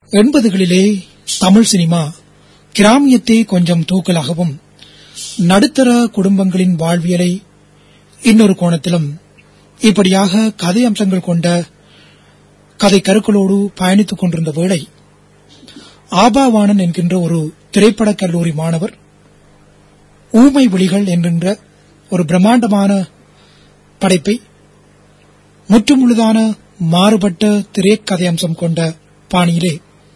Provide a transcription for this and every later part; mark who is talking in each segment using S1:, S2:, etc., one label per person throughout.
S1: 80களிலே Tamil cinema கிராமியத்தை கொஞ்சம் தூக்கலாகவும் நடுத்தர குடும்பங்களின் வாழ்வியலை இன்னொரு கோணத்திலும் இப்படியாக கதை அம்சங்கள் கொண்ட கதை கருக்களோடு பயணித்துக் கொண்டிருந்த வேளை ஆபாவாணன் என்கின்ற ஒரு திரைப்படக் கல்லூரி மாணவர் ஊமை விழிகள் என்கின்ற ஒரு பிரம்மாண்டமான படைப்பை முற்றுமுழுதான மாறுபட்ட திரைக்கதை அம்சம் கொண்ட பாணியிலே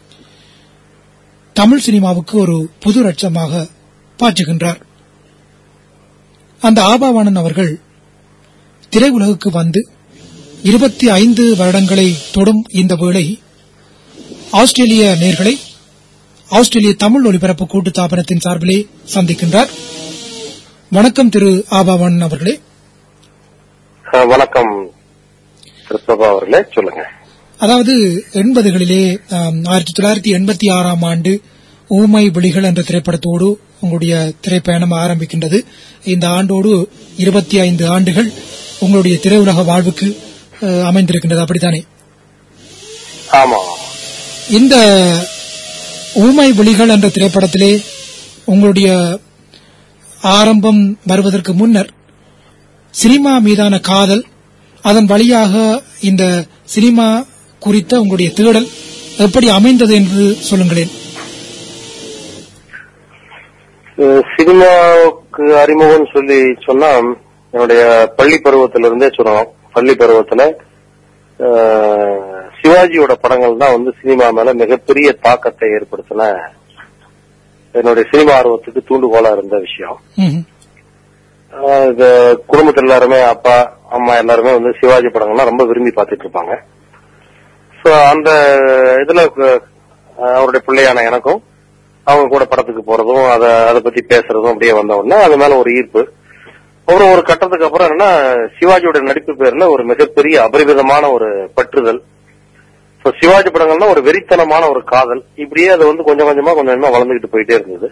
S1: தமிழ் சினிமாவுக்கு ஒரு புது ரட்சமாக பாய்ச்சுகின்றார். அந்த ஆபாவாணன் அவர்கள் திரையுலகுக்கு வந்து 25 வருடங்களை தொடும் இந்த வேளை ஆஸ்திரேலிய நேயர்களை ஆஸ்திரேலிய தமிழ் ஒலிபரப்பு கூட்டு தாபனத்தின் சார்பிலே சந்திக்கின்றார். வணக்கம் திரு ஆபாவாணன் அவர்களே.
S2: வணக்கம் கிறிஸ்தவா அவர்களே, சொல்லுங்க.
S1: அதாவது 80களிலே 1986ஆம் ஆண்டு ஊமை விழிகள் என்ற திரைப்படத்தோடு உங்களுடைய திரைப்பயணம் ஆரம்பிக்கின்றது. இந்த ஆண்டோடு 25 ஆண்டுகள் உங்களுடைய திரையுலக வாழ்வுக்கு அமைந்திருக்கின்றது, அப்படித்தானே?
S2: ஆமா.
S1: இந்த ஊமை விழிகள் என்ற திரைப்படத்திலே உங்களுடைய ஆரம்பம் வருவதற்கு முன்னர் சினிமா மீதான காதல், அதன் வழியாக இந்த சினிமா குறித்த உங்களுடைய தேடல் எப்படி அமைந்தது என்று சொல்லுங்களேன்.
S2: சினிமாவுக்கு அறிமுகம் சொன்னா என்னுடைய பள்ளி பருவத்திலிருந்தே சொல்லணும். பள்ளி பருவத்துல சிவாஜியோட படங்கள் தான் சினிமா மேல மிகப்பெரிய தாக்கத்தை ஏற்படுத்தின என்னுடைய சினிமா ஆர்வத்துக்கு தூண்டுகோலா இருந்த விஷயம். குடும்பத்தில் எல்லாருமே அப்பா அம்மா எல்லாருமே சிவாஜி படங்கள்லாம் ரொம்ப விரும்பி பார்த்துட்டு இருப்பாங்க. அந்த இதுல அவருடைய பிள்ளையான எனக்கும் அவங்க கூட படத்துக்கு போறதும் அதை பத்தி பேசுறதும் அப்படியே வந்த உடனே அது மேல ஒரு ஈர்ப்பு. ஒரு கட்டத்துக்கு அப்புறம் என்னன்னா சிவாஜியோட நடிப்பு பேர்ல ஒரு மிகப்பெரிய அபரிவிதமான ஒரு பற்றுதல். சிவாஜி படங்கள்னா ஒரு வெறித்தனமான ஒரு காதல். இப்படியே அது கொஞ்சம் கொஞ்சமா வளர்ந்துகிட்டு போயிட்டே இருந்தது.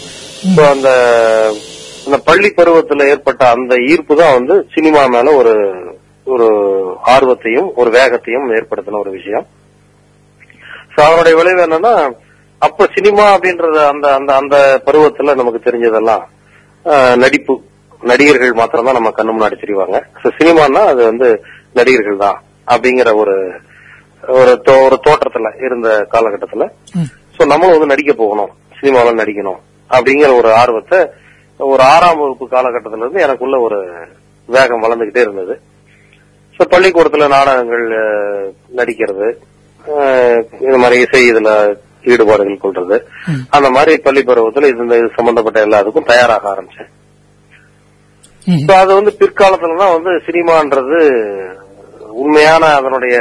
S2: அந்த பள்ளி பருவத்துல ஏற்பட்ட அந்த ஈர்ப்பு தான் சினிமா மேல ஒரு ஆர்வத்தையும் ஒரு வேகத்தையும் ஏற்படுத்தின ஒரு விஷயம். அதனுடைய விளைவு என்னன்னா, அப்ப சினிமா அப்படின்றது அந்த பருவத்துல நமக்கு தெரிஞ்சதெல்லாம் நடிப்பு, நடிகர்கள் மாத்திரம் தான் நம்ம கண்ணு முன்னாடி தெரிவாங்க. சினிமான்னா அது நடிகர்கள் தான் அப்படிங்கிற ஒரு தோற்றத்துல இருந்த காலகட்டத்துல நம்மளும் நடிக்க போகணும், சினிமாவில் நடிக்கணும் அப்படிங்கிற ஒரு ஆர்வத்தை ஒரு 6ஆம் வகுப்பு காலகட்டத்தில இருந்து எனக்குள்ள ஒரு வேகம் வளர்ந்துகிட்டே இருந்தது. பள்ளிக்கூடத்துல நாடகங்கள் நடிக்கிறது, இந்த மாதிரி இசை இதுல ஈடுபாடுகள் கொள்றது, அந்த மாதிரி பள்ளி பருவத்துல இது சம்பந்தப்பட்ட எல்லாத்துக்கும் தயாராக ஆரம்பிச்சேன். அது பிற்காலத்துலதான் சினிமான்றது உண்மையான அதனுடைய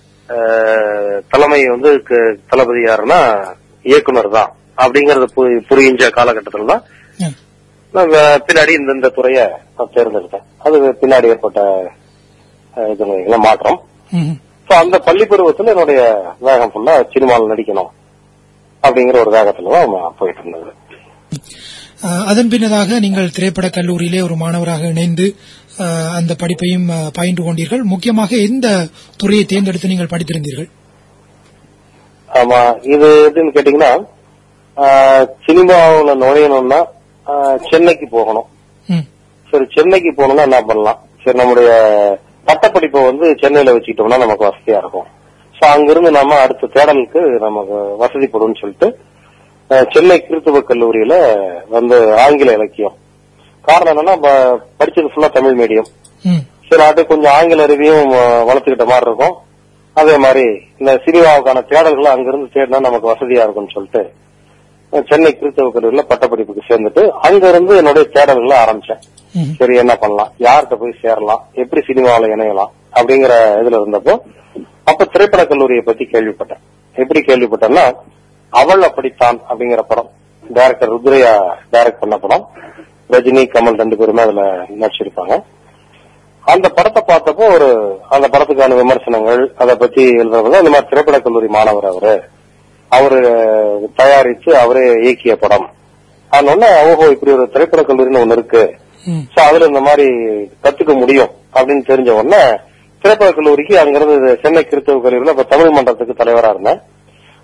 S2: தலைமை தளபதி யாருன்னா இயக்குனர் தான் அப்படிங்கறது புரிஞ்ச காலகட்டத்துல தான் பின்னாடி இந்த துறைய தேர்ந்தெடுத்தேன். அது பின்னாடி ஏற்பட்ட மாற்றம். அந்த பள்ளி பருவத்துல என்னுடைய வேகம் ஃபுல்லா சினிமாவில் நடிக்கணும் அப்படிங்கிற ஒரு வேகத்துலதான் போயிட்டு இருந்தது.
S1: அதன் பின்னதாக நீங்கள் திரைப்பட கல்லூரியிலே ஒரு மாணவராக இணைந்து அந்த படிப்பையும் பயின்று கொண்டீர்கள். முக்கியமாக எந்த துறையை தேர்ந்தெடுத்து நீங்கள் படித்திருந்தீர்கள்?
S2: ஆமா, இது எப்படின்னு கேட்டீங்கன்னா, சினிமாவுல நுழையணும்னா சென்னைக்கு போகணும். சரி, சென்னைக்கு போகணும்னா என்ன பண்ணலாம்? சரி, நம்முடைய பட்டப்படிப்பை சென்னையில வச்சுக்கிட்டோம்னா நமக்கு வசதியா இருக்கும். அங்கிருந்து நாம அடுத்த தேடலுக்கு நமக்கு வசதிப்படும் சொல்லிட்டு சென்னை கிறிஸ்தவ கல்லூரியில ஆங்கில இலக்கியம். காரணம் என்னன்னா, படிச்சது ஃபுல்லா தமிழ் மீடியம். சரி, அது கொஞ்சம் ஆங்கில அறிவையும் வளர்த்துக்கிட்ட மாதிரி இருக்கும். அதே மாதிரி இந்த சினிமாவுக்கான தேடல்களை அங்கிருந்து தேடினா நமக்கு வசதியா இருக்கும்னு சொல்லிட்டு சென்னை கிறிஸ்தவ கல்லூரியில பட்டப்படிப்புக்கு சேர்ந்துட்டு அங்கிருந்து என்னுடைய தேடல்களை ஆரம்பிச்சேன். சரி, என்ன பண்ணலாம், யார்கிட்ட போய் சேரலாம், எப்படி சினிமாவில இணையலாம் அப்படிங்கிற இதுல இருந்தப்போ அப்ப திரைப்பட கல்லூரியை பத்தி கேள்விப்பட்டேன். எப்படி கேள்விப்பட்டேன்னா, அவள் அப்படித்தான் அப்படிங்கிற படம், டைரக்டர் ருத்ரையா டைரக்ட் பண்ண படம். ரஜினி, கமல் 2 பேருமே அதுல நடிச்சிருப்பாங்க. அந்த படத்தை பார்த்தப்போ அந்த படத்துக்கான விமர்சனங்கள், அதை பத்தி எழுதுறது, இந்த மாதிரி திரைப்பட கல்லூரி மாணவர் அவரு தயாரிச்சு அவரே இயக்கிய படம். அதனால ஓஹோ, இப்படி ஒரு திரைப்பட கல்லூரின்னு ஒண்ணு இருக்கு, அதுல இந்த மாதிரி கத்துக்க முடியும் அப்படின்னு தெரிஞ்ச உடனே திரைப்பட கல்லூரிக்கு அங்கிருந்து சென்னை கிறிஸ்தவ கல்லூரியில தமிழ் மன்றத்துக்கு தலைவரா இருந்தேன்.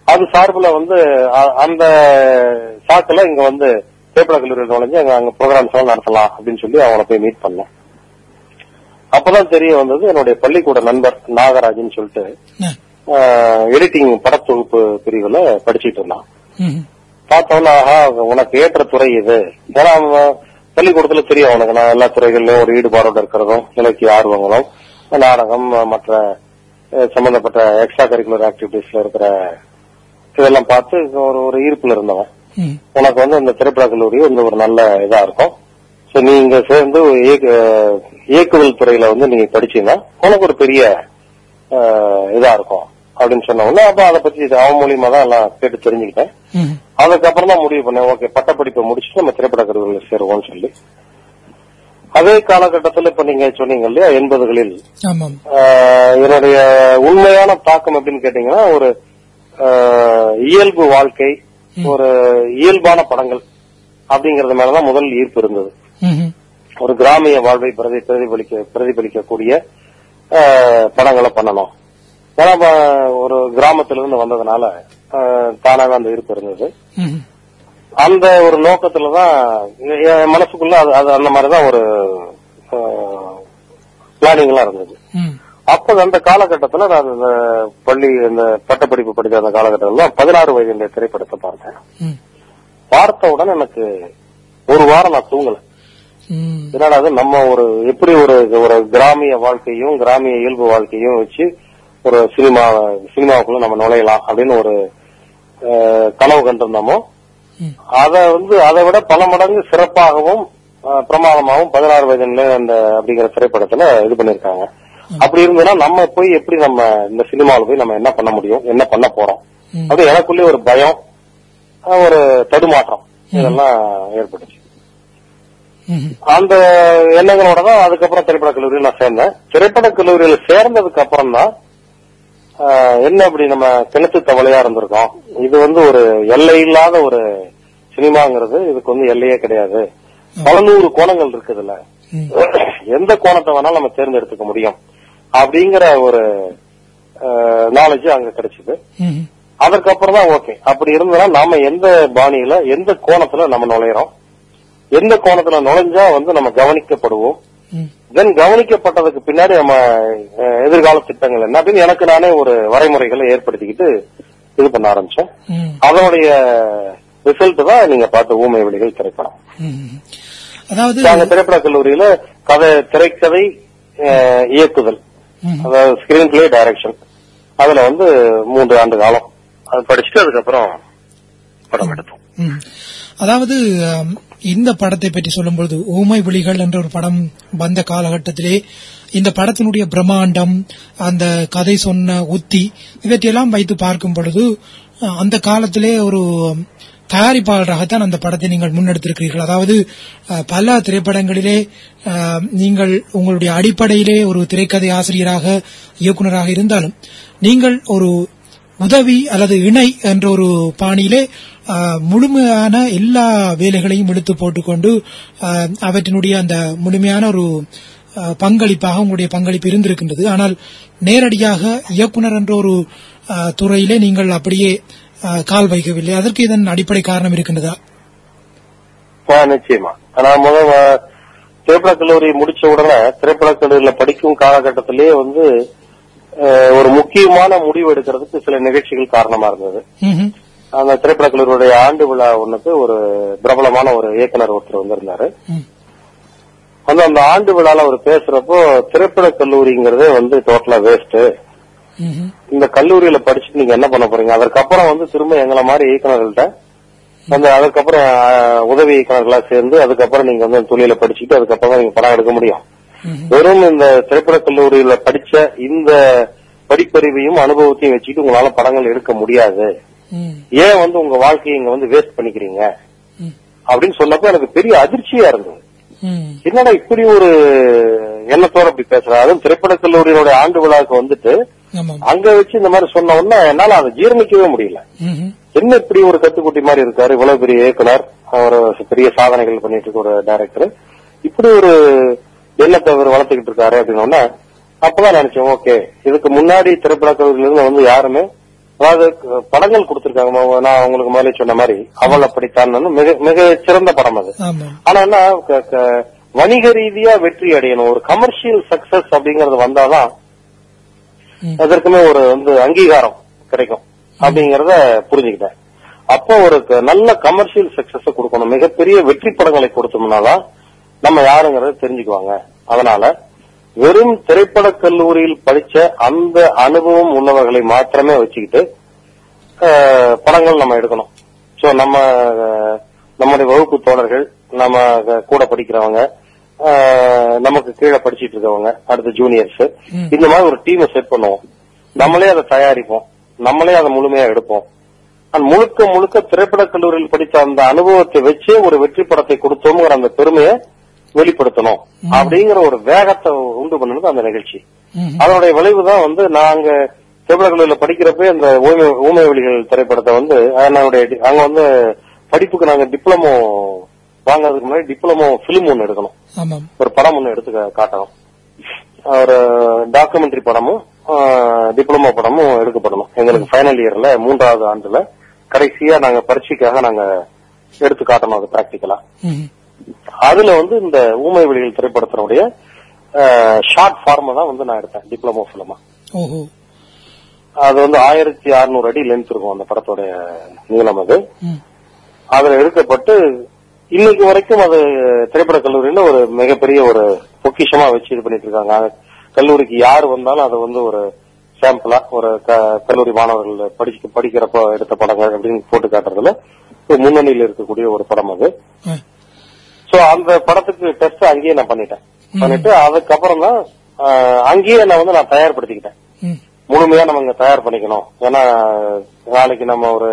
S2: அது சார்புல வந்து அந்த சாக்குல இங்க வந்து திரைப்பட கல்லூரியில் நுழைஞ்சு அங்க ப்ரோக்ராம்ஸ் எல்லாம் நடத்தலாம் அப்படின்னு சொல்லி அவங்கள போய் மீட் பண்ணேன். அப்பதான் தெரிய வந்தது என்னுடைய பள்ளிக்கூட நண்பர் நாகராஜன் சொல்லிட்டு எடிட்டிங் படத்தொகுப்பு பிரிவுல படிச்சுட்டு இருந்தான். பார்த்தோன்னா உனக்கு ஏற்ற துறை இது. ஏன்னா பள்ளிக்கூடத்துல தெரியும் உனக்கு நான் எல்லா துறைகள்லயும் ஒரு ஈடுபாடோட இருக்கிறதும் இலக்கிய ஆர்வங்களும் நாடகம் மற்ற சம்பந்தப்பட்ட எக்ஸ்ட்ரா கரிக்குலர் ஆக்டிவிட்டிஸ்ல இருக்கிற இதெல்லாம் பார்த்து ஒரு ஈர்ப்புல இருந்தவன். உனக்கு வந்து இந்த திரைப்பட கல்லூரி வந்து ஒரு நல்ல இதா இருக்கும். சோ நீ இங்க சேர்ந்து இயக்குதல் துறையில வந்து நீ படிச்சீங்கன்னா உனக்கு ஒரு பெரிய இதா இருக்கும் அப்படின்னு சொன்ன உடனே அப்ப அதை பத்தி அவன் மூலியமா தான் எல்லாம் கேட்டு தெரிஞ்சுக்கிட்டேன். அதுக்கப்புறம் தான் முடிவு பண்ணேன், ஓகே பட்டப்படிப்பை முடிச்சுட்டு நம்ம திரைப்பட கல்லூரியில சேருவோம்னு சொல்லி. அதே காலகட்டத்தில் இப்ப நீங்க சொன்னீங்க இல்லையா 80களில் என்னுடைய உண்மையான தாக்கம் அப்படின்னு கேட்டீங்கன்னா ஒரு இயல்பு வாழ்க்கை, ஒரு இயல்பான படங்கள் அப்படிங்கறது மேலதான் முதல் ஈர்ப்பு இருந்தது. ஒரு கிராமிய வாழ்வை பிரதிபலிக்கக்கூடிய படங்களை பண்ணணும். ஏன்னா ஒரு கிராமத்திலிருந்து வந்ததுனால தானாக அந்த ஈர்ப்பு இருந்தது. அந்த ஒரு நோக்கத்துலதான் என் மனசுக்குள்ள அது அந்த மாதிரிதான் ஒரு பிளானிங் எல்லாம் இருந்தது. அப்ப அந்த காலகட்டத்துல நான் இந்த பள்ளி இந்த பட்டப்படிப்பு படித்த அந்த காலகட்டத்துல 16 வயது திரைப்படத்தை பார்த்தேன். பார்த்த உடனே எனக்கு ஒரு வாரம் நான் தூங்கல. என்னடா அது நம்ம எப்படி ஒரு கிராமிய வாழ்க்கையும் கிராமிய இயல்பு வாழ்க்கையும் வச்சு ஒரு சினிமாவுக்குள்ள நம்ம நுழையலாம் அப்படின்னு ஒரு கனவு கண்டிருந்தோமோ அதை விட பல மடங்கு சிறப்பாகவும் பிரமாதமாகவும் 16 வயது அந்த அப்படிங்கிற திரைப்படத்துல இது பண்ணிருக்காங்க. அப்படி இருந்ததுன்னா நம்ம போய் எப்படி நம்ம இந்த சினிமாவில் போய் நம்ம என்ன பண்ண முடியும், என்ன பண்ண போறோம் அப்படி எனக்குள்ளே ஒரு பயம், ஒரு தடுமாற்றம் இதெல்லாம் ஏற்பட்டுச்சு. அந்த எண்ணங்களோட தான் அதுக்கப்புறம் திரைப்பட கல்லூரியில் நான் சேர்ந்தேன். திரைப்பட கல்லூரியில சேர்ந்ததுக்கு அப்புறம் தான் என்ன இப்படி நம்ம கிணத்து தவளையா இருந்திருக்கோம். இது வந்து ஒரு எல்லை இல்லாத ஒரு சினிமாங்கிறது, இதுக்கு வந்து எல்லையே கிடையாது. பல 100 கோணங்கள் இருக்குதுல்ல, எந்த கோணத்தை வேணாலும் நம்ம தேர்ந்தெடுத்துக்க முடியும் அப்படிங்கிற ஒரு நாலேஜ் அங்க கிடைச்சது. அதற்கப்புறம் தான் ஓகே அப்படி இருந்ததுன்னா நாம எந்த பாணியில எந்த கோணத்துல நம்ம நுழையிறோம், எந்த கோணத்துல நுழைஞ்சா வந்து நம்ம கவனிக்கப்படுவோம், தென் கவனிக்கப்பட்டதுக்கு பின்னாடி நம்ம எதிர்கால திட்டங்கள் என்ன அப்படின்னு எனக்கு நானே ஒரு வரைமுறைகளை ஏற்படுத்திக்கிட்டு இது பண்ண ஆரம்பிச்சேன். அதனுடைய ரிசல்ட் தான் நீங்க பார்த்த ஊமை விழிகள் திரைப்படம்.
S1: அதாவது
S2: நாங்க திரைப்பட கல்லூரியில திரைக்கதை இயக்குதல், அதாவது ஸ்கிரீன் பிளே டைரக்ஷன், அதுல வந்து 3 ஆண்டு காலம் அது படிச்சுட்டு அதுக்கப்புறம் படம் எடுத்தோம்.
S1: அதாவது இந்த படத்தை பற்றி சொல்லும்போது ஊமை விழிகள் என்ற ஒரு படம் வந்த காலகட்டத்திலே இந்த படத்தினுடைய பிரம்மாண்டம், அந்த கதை சொன்ன உத்தி இவற்றையெல்லாம் வைத்து பார்க்கும் பொழுது அந்த காலத்திலே ஒரு தயாரிப்பாளராகத்தான் அந்த படத்தை நீங்கள் முன்னெடுத்திருக்கிறீர்கள். அதாவது பல திரைப்படங்களிலே நீங்கள் உங்களுடைய அடிப்படையிலே ஒரு திரைக்கதை ஆசிரியராக இயக்குநராக இருந்தாலும் நீங்கள் ஒரு உதவி அல்லது இணை என்ற ஒரு பாணியிலே முழுமையான எல்லா வேலைகளையும் இழுத்து போட்டுக்கொண்டு அவற்றினுடைய அந்த முழுமையான ஒரு பங்களிப்பாக உங்களுடைய பங்களிப்பு இருந்திருக்கின்றது. ஆனால் நேரடியாக இயக்குனர் என்ற ஒரு துறையிலே நீங்கள் அப்படியே கால் வைக்கவில்லை. அதற்கு இதன் அடிப்படை காரணம் இருக்கின்றதா?
S2: நிச்சயமா. நான் முதல் திரைப்பட கல்லூரி முடிச்ச உடனே திரைப்பட கல்லூரியில படிக்கும் காலகட்டத்திலேயே வந்து ஒரு முக்கியமான முடிவு எடுக்கிறதுக்கு சில நிகழ்ச்சிகள் காரணமா இருந்தது. அந்த திரைப்பட கல்லூரியுடைய ஆண்டு விழா ஒண்ணுக்கு ஒரு பிரபலமான ஒரு இயக்குனர் ஒருத்தர் வந்திருந்தாரு. அந்த ஆண்டு விழால அவர் பேசுறப்போ திரைப்பட கல்லூரிங்கிறதே வந்து டோட்டலா வேஸ்ட், இந்த கல்லூரியில படிச்சுட்டு நீங்க என்ன பண்ண போறீங்க, அதற்கப்புறம் வந்து திரும்ப எங்களை மாதிரி இயக்குநர்கள்ட்ட வந்து அதுக்கப்புறம் உதவி இயக்குநர்களா சேர்ந்து அதுக்கப்புறம் நீங்க வந்து தொழில படிச்சுட்டு அதுக்கப்புறம் தான் நீங்க படம் எடுக்க முடியும். வெறும் இந்த திரைப்பட கல்லூரியில படிச்ச இந்த படிப்பறிவையும் அனுபவத்தையும் வச்சுட்டு உங்களால படங்கள் எடுக்க முடியாது, ஏன் வந்து உங்க வாழ்க்கையை இங்க வந்து வேஸ்ட் பண்ணிக்கிறீங்க அப்படின்னு சொன்னப்ப எனக்கு பெரிய அதிர்ச்சியா இருந்தது. என்னடா இப்படி ஒரு எண்ணத்தோட அப்படி பேசுறா, அதுவும் திரைப்பட கல்லூரியோட ஆண்டு விழாவுக்கு வந்துட்டு அங்க வச்சு இந்த மாதிரி சொன்ன உடனே என்னால அதை ஜீரணிக்கவே முடியல. என்ன இப்படி ஒரு கத்துக்குட்டி மாதிரி இருக்காரு, இவ்வளவு பெரிய இயக்குனர், ஒரு பெரிய சாதனைகள் பண்ணிட்டு இருக்க ஒரு டைரக்டர், இப்படி ஒரு எண்ணத்தை அவர் வளர்த்துக்கிட்டு இருக்காரு அப்படின்னா அப்பதான் நினைச்சேன், ஓகே இதுக்கு முன்னாடி திரைப்பட கல்லூரியில இருந்து வந்து யாருமே அதாவது படங்கள் கொடுத்திருக்காங்க. நான் உங்களுக்கு முதலே சொன்ன மாதிரி அவள் அப்படித்தான் மிக சிறந்த படம் அது. ஆனா என்ன, வணிக ரீதியா வெற்றி அடையணும், ஒரு கமர்ஷியல் சக்சஸ் அப்படிங்கறது வந்தாதான் அதற்குமே ஒரு அங்கீகாரம் கிடைக்கும் அப்படிங்கறத புரிஞ்சுக்கிட்டேன். அப்போ ஒரு நல்ல கமர்ஷியல் சக்சஸ் கொடுக்கணும், மிகப்பெரிய வெற்றி படங்களை கொடுத்தோம்னாதான் நம்ம யாருங்கறத தெரிஞ்சுக்குவாங்க. அதனால வெறும் திரைப்பட கல்லூரியில் படிச்ச அந்த அனுபவம் உள்ளவர்களை மாத்திரமே வச்சுக்கிட்டு படங்கள் நம்ம எடுக்கணும். சோ நம்முடைய வகுப்பு தோழர்கள், நம்ம கூட படிக்கிறவங்க, நமக்கு கீழே படிச்சிட்டு இருக்கவங்க, அடுத்த ஜூனியர்ஸ், இந்த மாதிரி ஒரு டீமை செட் பண்ணுவோம். நம்மளே அதை தயாரிப்போம், நம்மளே அதை முழுமையா எடுப்போம். முழுக்க முழுக்க திரைப்பட கல்லூரியில் படித்த அந்த அனுபவத்தை வச்சு ஒரு வெற்றி படத்தை கொடுத்தோம்ங்கிற அந்த பெருமையை வெளிப்படுத்தணும் அப்படிங்கிற ஒரு வேகத்தை உண்டு பண்ணது அந்த நிகழ்ச்சி. அதனுடைய விளைவுதான் நாங்க திரைப்பட கல்லூரியில படிக்கிறப்ப இந்த ஊமை ஒலிகள் திரைப்படத்தை அங்க படிப்புக்கு நாங்க டிப்ளமோ வாங்கறதுக்கு முன்னாடி டிப்ளமோ பிலிம் ஒண்ணு எடுக்கணும், ஒரு படம் ஒண்ணு எடுத்து காட்டணும். ஒரு டாக்குமெண்ட்ரி படமும் டிப்ளமோ படமும் எடுக்கப்படணும். எங்களுக்கு ஃபைனல் இயர்ல 3வது ஆண்டுல கடைசியா நாங்க பரீட்சைக்காக நாங்க எடுத்து காட்டணும் அது பிராக்டிக்கலா. அதுல இந்த ஊமை வெளிகள் திரைப்படத்தினுடைய ஷார்ட் ஃபார்ம் தான் நான் எடுத்தேன் டிப்ளமோ பிலிமா. அது 1600 அடி லென்த் இருக்கும் அந்த படத்தோட நீளம். அது அதுல எடுக்கப்பட்டு இன்னைக்கு வரைக்கும் அது திரைப்பட கல்லூரியில ஒரு மிகப்பெரிய ஒரு பொக்கிஷமா வச்சு இது பண்ணிட்டு இருக்காங்க. கல்லூரிக்கு யாரு வந்தாலும் அது ஒரு சாம்பிளா ஒரு கல்லூரி மாணவர்கள் படிக்கிறப்ப எடுத்த படங்கள் அப்படின்னு போட்டு காட்டுறதுல முன்னணியில் இருக்கக்கூடிய ஒரு படம் அது. சோ அந்த படத்துக்கு டெஸ்ட் அங்கேயே நான் பண்ணிட்டு அதுக்கப்புறம் தான் அங்கேயே நான் தயார்படுத்திக்கிட்டேன். முழுமையா நம்ம இங்க தயார் பண்ணிக்கணும். ஏன்னா நாளைக்கு நம்ம ஒரு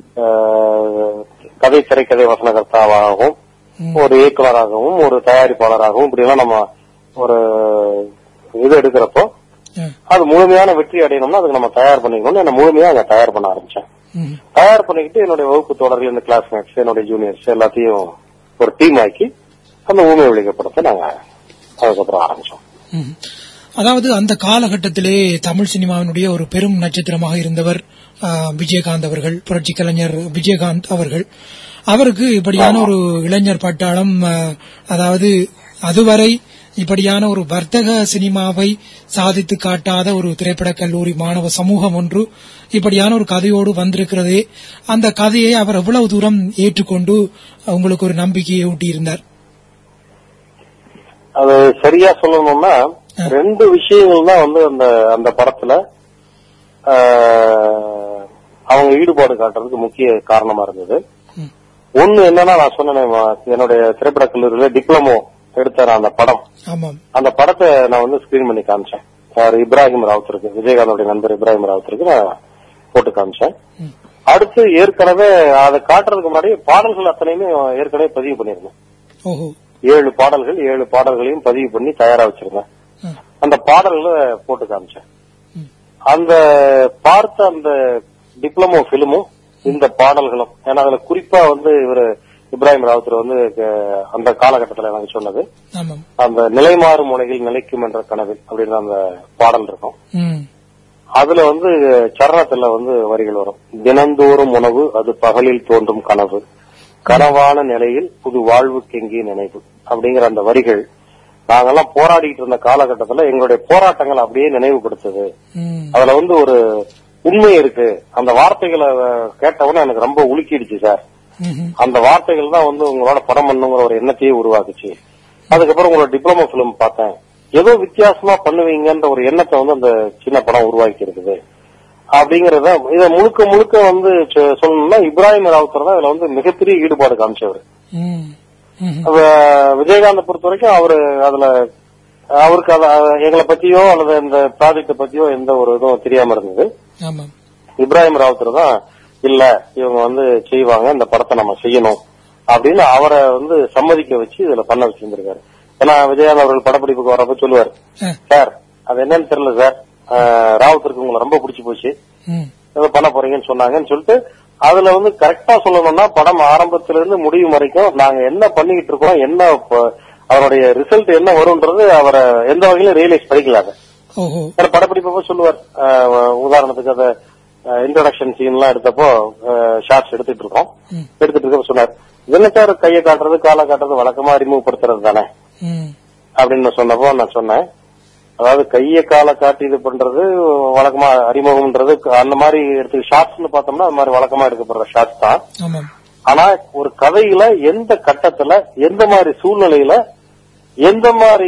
S2: திரைக்கதை வசனகர்த்தாவாகவும் ஒரு இயக்குநராகவும் ஒரு தயாரிப்பாளராகவும் இப்படி எல்லாம் நம்ம ஒரு இது எடுக்கிறப்போ அது முழுமையான வெற்றி அடையணும்னா அதுக்கு நம்ம தயார் பண்ணிக்கணும்னு என்ன முழுமையா அங்க தயார் பண்ண ஆரம்பிச்சேன். தயார் பண்ணிக்கிட்டு என்னுடைய வகுப்பு தொடர்கள், இந்த கிளாஸ்மேட்ஸ், என்னுடைய ஜூனியர்ஸ் எல்லாத்தையும் ஒரு டீம் ஆக்கி அந்த ஊமை ஒலிகள் படத்தை நாங்க அதுக்கப்புறம் ஆரம்பிச்சோம்.
S1: அதாவது அந்த காலகட்டத்திலே தமிழ் சினிமாவினுடைய ஒரு பெரும் நட்சத்திரமாக இருந்தவர் விஜயகாந்த் அவர்கள், புரட்சி கலைஞர் விஜயகாந்த் அவர்கள். அவருக்கு இப்படியான ஒரு இளைஞர் பட்டாளம், அதாவது அதுவரை இப்படியான ஒரு வர்த்தக சினிமாவை சாதித்து காட்டாத ஒரு திரைப்பட கல்லூரி மாணவ சமூகம் ஒன்று இப்படியான ஒரு கதையோடு வந்திருக்கிறதே, அந்த கதையை அவர் எவ்வளவு தூரம் ஏற்றுக்கொண்டு உங்களுக்கு ஒரு நம்பிக்கையை ஊட்டியிருந்தார்?
S2: அது சரியா சொல்லணும்னா 2 விஷயங்கள் தான் அந்த படத்துல அவங்க ஈடுபாடு காட்டுறதுக்கு முக்கிய காரணமா இருந்தது. ஒண்ணு என்னன்னா, நான் சொன்னேன் என்னுடைய திரைப்பட கல்லூரியில டிப்ளமோ எடுத்தார அந்த படம், அந்த படத்தை நான் ஸ்கிரீன் பண்ணி காமிச்சேன். இப்ராஹிம் ராவுத்தருக்கு, விஜயகாந்தோடைய நண்பர் இப்ராஹிம் ராவுத்தருக்கு நான் போட்டு காமிச்சேன். அடுத்து ஏற்கனவே அதை காட்டுறதுக்கு முன்னாடி பாடல்கள் அத்தனையுமே ஏற்கனவே பதிவு பண்ணிருந்தேன். 7 பாடல்களையும் பதிவு பண்ணி தயாரா வச்சிருந்தேன். அந்த பாடல்களை போட்டு காமிச்சேன். அந்த பார்த்த அந்த டிப்ளமோ பிலிமும் இந்த பாடல்களும், ஏன்னா அதுல குறிப்பா இவரு இப்ராஹிம் ராவுத்தர் அந்த காலகட்டத்தில் எனக்கு சொன்னது அந்த நிலைமாறும் உலகில் நிலைக்கும் என்ற கனவில் அப்படின்னு அந்த பாடல் இருக்கும். அதுல சரணத்துல வரிகள் வரும். தினந்தோறும் உணவு அது பகலில் தோன்றும் கனவு, கனவான நிலையில் புது வாழ்வுக்கு எங்கே நினைவு அப்படிங்கிற அந்த வரிகள் நாங்கெல்லாம் போராடிட்டு இருந்த காலகட்டத்துல எங்களுடைய போராட்டங்கள் அப்படியே நினைவுபடுத்துது. அதுல ஒரு உண்மை இருக்கு. அந்த வார்த்தைகளை கேட்டவொன்னே எனக்கு ரொம்ப உலுக்கிடுச்சு சார். அந்த வார்த்தைகள் தான் உங்களோட படம் பண்ணுங்கிற ஒரு எண்ணத்தையே உருவாக்குச்சு. அதுக்கப்புறம் உங்களோட டிப்ளமோ பிலிம் பார்த்தேன், ஏதோ வித்தியாசமா பண்ணுவீங்கன்ற ஒரு எண்ணத்தை அந்த சின்ன படம் உருவாக்கி இருக்குது அப்படிங்கறத இத முழுக்க முழுக்க சொல்லணும்னா இப்ராஹிம் ராவுத்தர் தான் இதுல மிகப்பெரிய ஈடுபாடு காமிச்சவர். விஜயகாந்த் பொறுத்த வரைக்கும் அவருக்கு எங்களை பத்தியோ அல்லது இந்த ப்ராஜெக்ட பத்தியோ எந்த ஒரு இதுவும் தெரியாம இருந்தது. இப்ராஹிம் ராவுத்தர் தான் இல்ல இவங்க செய்வாங்க, இந்த படத்தை நம்ம செய்யணும் அப்படின்னு அவரை சம்மதிக்க வச்சு இதுல பண்ண வச்சிருந்திருக்காரு. ஏன்னா விஜயகாந்த் அவர்கள் படப்பிடிப்புக்கு வரப்ப சொல்லுவார், சார் அது என்னன்னு தெரியல சார், ராவுத்தருக்கு உங்களை ரொம்ப பிடிச்சு போச்சு, ஏதோ பண்ண போறீங்கன்னு சொன்னாங்கன்னு சொல்லிட்டு அதுல கரெக்டா சொல்லணும்னா படம் ஆரம்பத்திலிருந்து முடியும் வரைக்கும் நாங்க என்ன பண்ணிக்கிட்டு இருக்கோம், என்ன அவருடைய ரிசல்ட் என்ன வரும்ன்றது அவரை எந்த வகையிலும் ரியலைஸ் பண்ணிக்கலாங்க. படப்பிடிப்ப சொல்லுவார். உதாரணத்துக்கு அத இன்ட்ரோடக்ஷன் சீன் எல்லாம் எடுத்தப்போ ஷார்ட்ஸ் எடுத்துட்டு இருக்கப்ப சொன்னார், என்ன சார் கையை காட்டுறது காலை காட்டுறது வழக்கமா அறிமுகப்படுத்துறது தானே அப்படின்னு சொன்னப்போ நான் சொன்னேன், அதாவது கையை காலை காட்டி இது பண்றது வழக்கமா அறிமுகம்ன்றது அந்த மாதிரி எடுத்து ஷார்ட்ஸ்னு பார்த்தோம்னா அது மாதிரி வழக்கமா எடுக்கப்படுற ஷார்ட்ஸ் தான். ஆனா ஒரு கதையில எந்த கட்டத்துல எந்த மாதிரி சூழ்நிலையில எந்த மாதிரி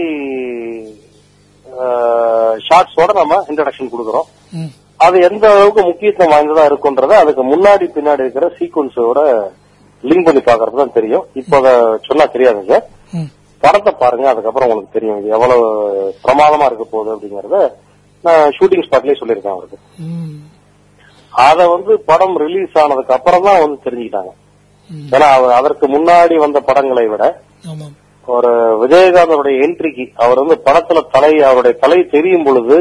S2: ஷார்ட்ஸோட நம்ம இன்ட்ரோடக்ஷன் கொடுக்கறோம், அது எந்த அளவுக்கு முக்கியத்துவம் வாய்ந்ததா இருக்குன்றத அதுக்கு முன்னாடி பின்னாடி இருக்கிற சீக்வன்ஸோட லிங்க் பண்ணி பாக்குறது தான் தெரியும். இப்போ அதை சொன்னா தெரியாதுங்க, படத்தை பாருங்க, அதுக்கப்புறம் உங்களுக்கு தெரியும் இது எவ்வளவு பிரமாதமா இருக்க போகுது அப்படிங்கறத நான் ஷூட்டிங் ஸ்பாட்லயே சொல்லியிருக்கேன் அவருக்கு. அத படம் ரிலீஸ் ஆனதுக்கு அப்புறம் தான் தெரிஞ்சுக்கிட்டாங்க. ஏன்னா அதற்கு முன்னாடி வந்த படங்களை விட ஒரு விஜயகாந்தோடைய என்ட்ரிக்கு அவர் படத்துல அவருடைய தலை தெரியும் பொழுது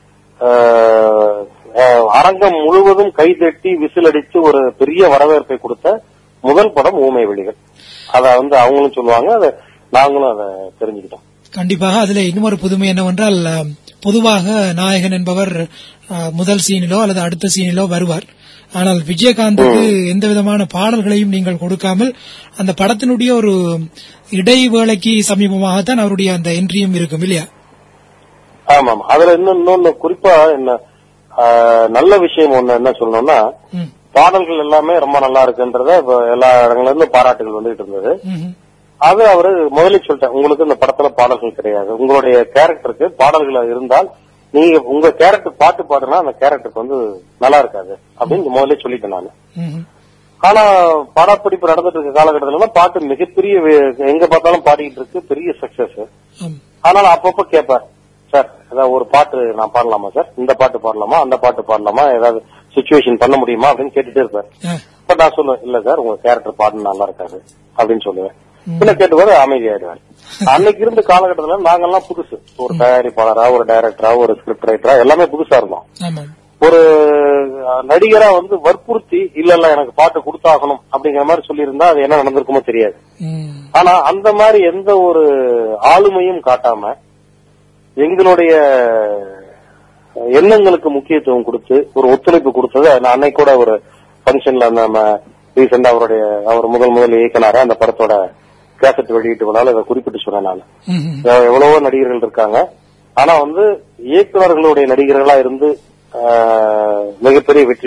S2: அரங்கம் முழுவதும் கைதட்டி விசிலடிச்சு ஒரு பெரிய வரவேற்பை கொடுத்த முதல் படம் ஊமை விழிகள். அத அவங்களும் சொல்லுவாங்க, அதை நாங்களும் அதை தெரிஞ்சுக்கிட்டோம்.
S1: கண்டிப்பாக அதுல இன்னொரு புதுமை என்னவென்றால், பொதுவாக நாயகன் என்பவர் முதல் சீனிலோ அல்லது அடுத்த சீனிலோ வருவார். ஆனால் விஜயகாந்துக்கு எந்த விதமான பாடல்களையும் நீங்கள் கொடுக்காமல் அந்த படத்தினுடைய ஒரு இடைவேளைக்கு சமீபமாகத்தான் அவருடைய அந்த என்ட்ரியும் இருக்கும் இல்லையா?
S2: ஆமா, அதுல இன்னொன்னு குறிப்பா என்ன நல்ல விஷயம் ஒண்ணு என்ன சொல்லணும்னா, பாடல்கள் எல்லாமே ரொம்ப நல்லா இருக்குன்றத எல்லா இடங்கள்ல இருந்து பாராட்டுகள் வந்துட்டு இருந்தது. அது அவரு முதலே சொல்லிட்டேன், உங்களுக்கு இந்த படத்துல பாடல்கள் கிடையாது, உங்களுடைய கேரக்டருக்கு பாடல்கள் இருந்தால் நீங்க உங்க கேரக்டர் பாட்டு பாடுனா அந்த கேரக்டருக்கு நல்லா இருக்காது அப்படின்னு முதலே சொல்லிட்டேன் நானு. ஆனா படப்பிடிப்பு நடந்துட்டு இருக்க காலகட்டத்துல பாட்டு மிகப்பெரிய எங்க பார்த்தாலும் பாடிக்கிட்டு இருக்கு, பெரிய சக்சஸ். அதனால அப்பப்ப கேட்பார், சார் ஏதாவது ஒரு பாட்டு நான் பாடலாமா சார், இந்த பாட்டு பாடலாமா அந்த பாட்டு பாடலாமா, ஏதாவது சிச்சுவேஷன் பண்ண முடியுமா அப்படின்னு கேட்டுட்டே இருப்பேன். பட் நான் சொல்லுவேன், இல்ல சார் உங்க கேரக்டர் பாடு நல்லா இருக்காது அப்படின்னு சொல்லுவேன். பின்ன கேட்டுவாரு, அமைதியாயிடுவாரு. அன்னைக்கு இருந்த காலகட்டத்துல நாங்கெல்லாம் புதுசு, ஒரு தயாரிப்பாளரா ஒரு டைரக்டரா ஒரு ஸ்கிரிப்ட் ரைட்டரா எல்லாமே புதுசா இருந்தோம். ஒரு நடிகரா வற்புறுத்தி இல்ல எனக்கு பாட்டு கொடுத்தாகணும் அப்படிங்கிற மாதிரி சொல்லியிருந்தா அது என்ன நடந்திருக்குமோ தெரியாது. ஆனா அந்த மாதிரி எந்த ஒரு ஆளுமையும் காட்டாம எங்களுடைய எண்ணங்களுக்கு முக்கியத்துவம் கொடுத்து ஒரு ஒத்துழைப்பு கொடுத்தது. அன்னைக்கு கூட ஒரு பங்கன்ல நம்ம ரீசெண்டா அவர் முதல் இயக்குனாரு அந்த படத்தோட கேசட் வெளியிட்டு விழால இதை குறிப்பிட்டு சொன்னேன் நான். எவ்வளவோ நடிகர்கள் இருக்காங்க, ஆனா இயக்குநர்களுடைய நடிகர்களா இருந்து மிகப்பெரிய வெற்றி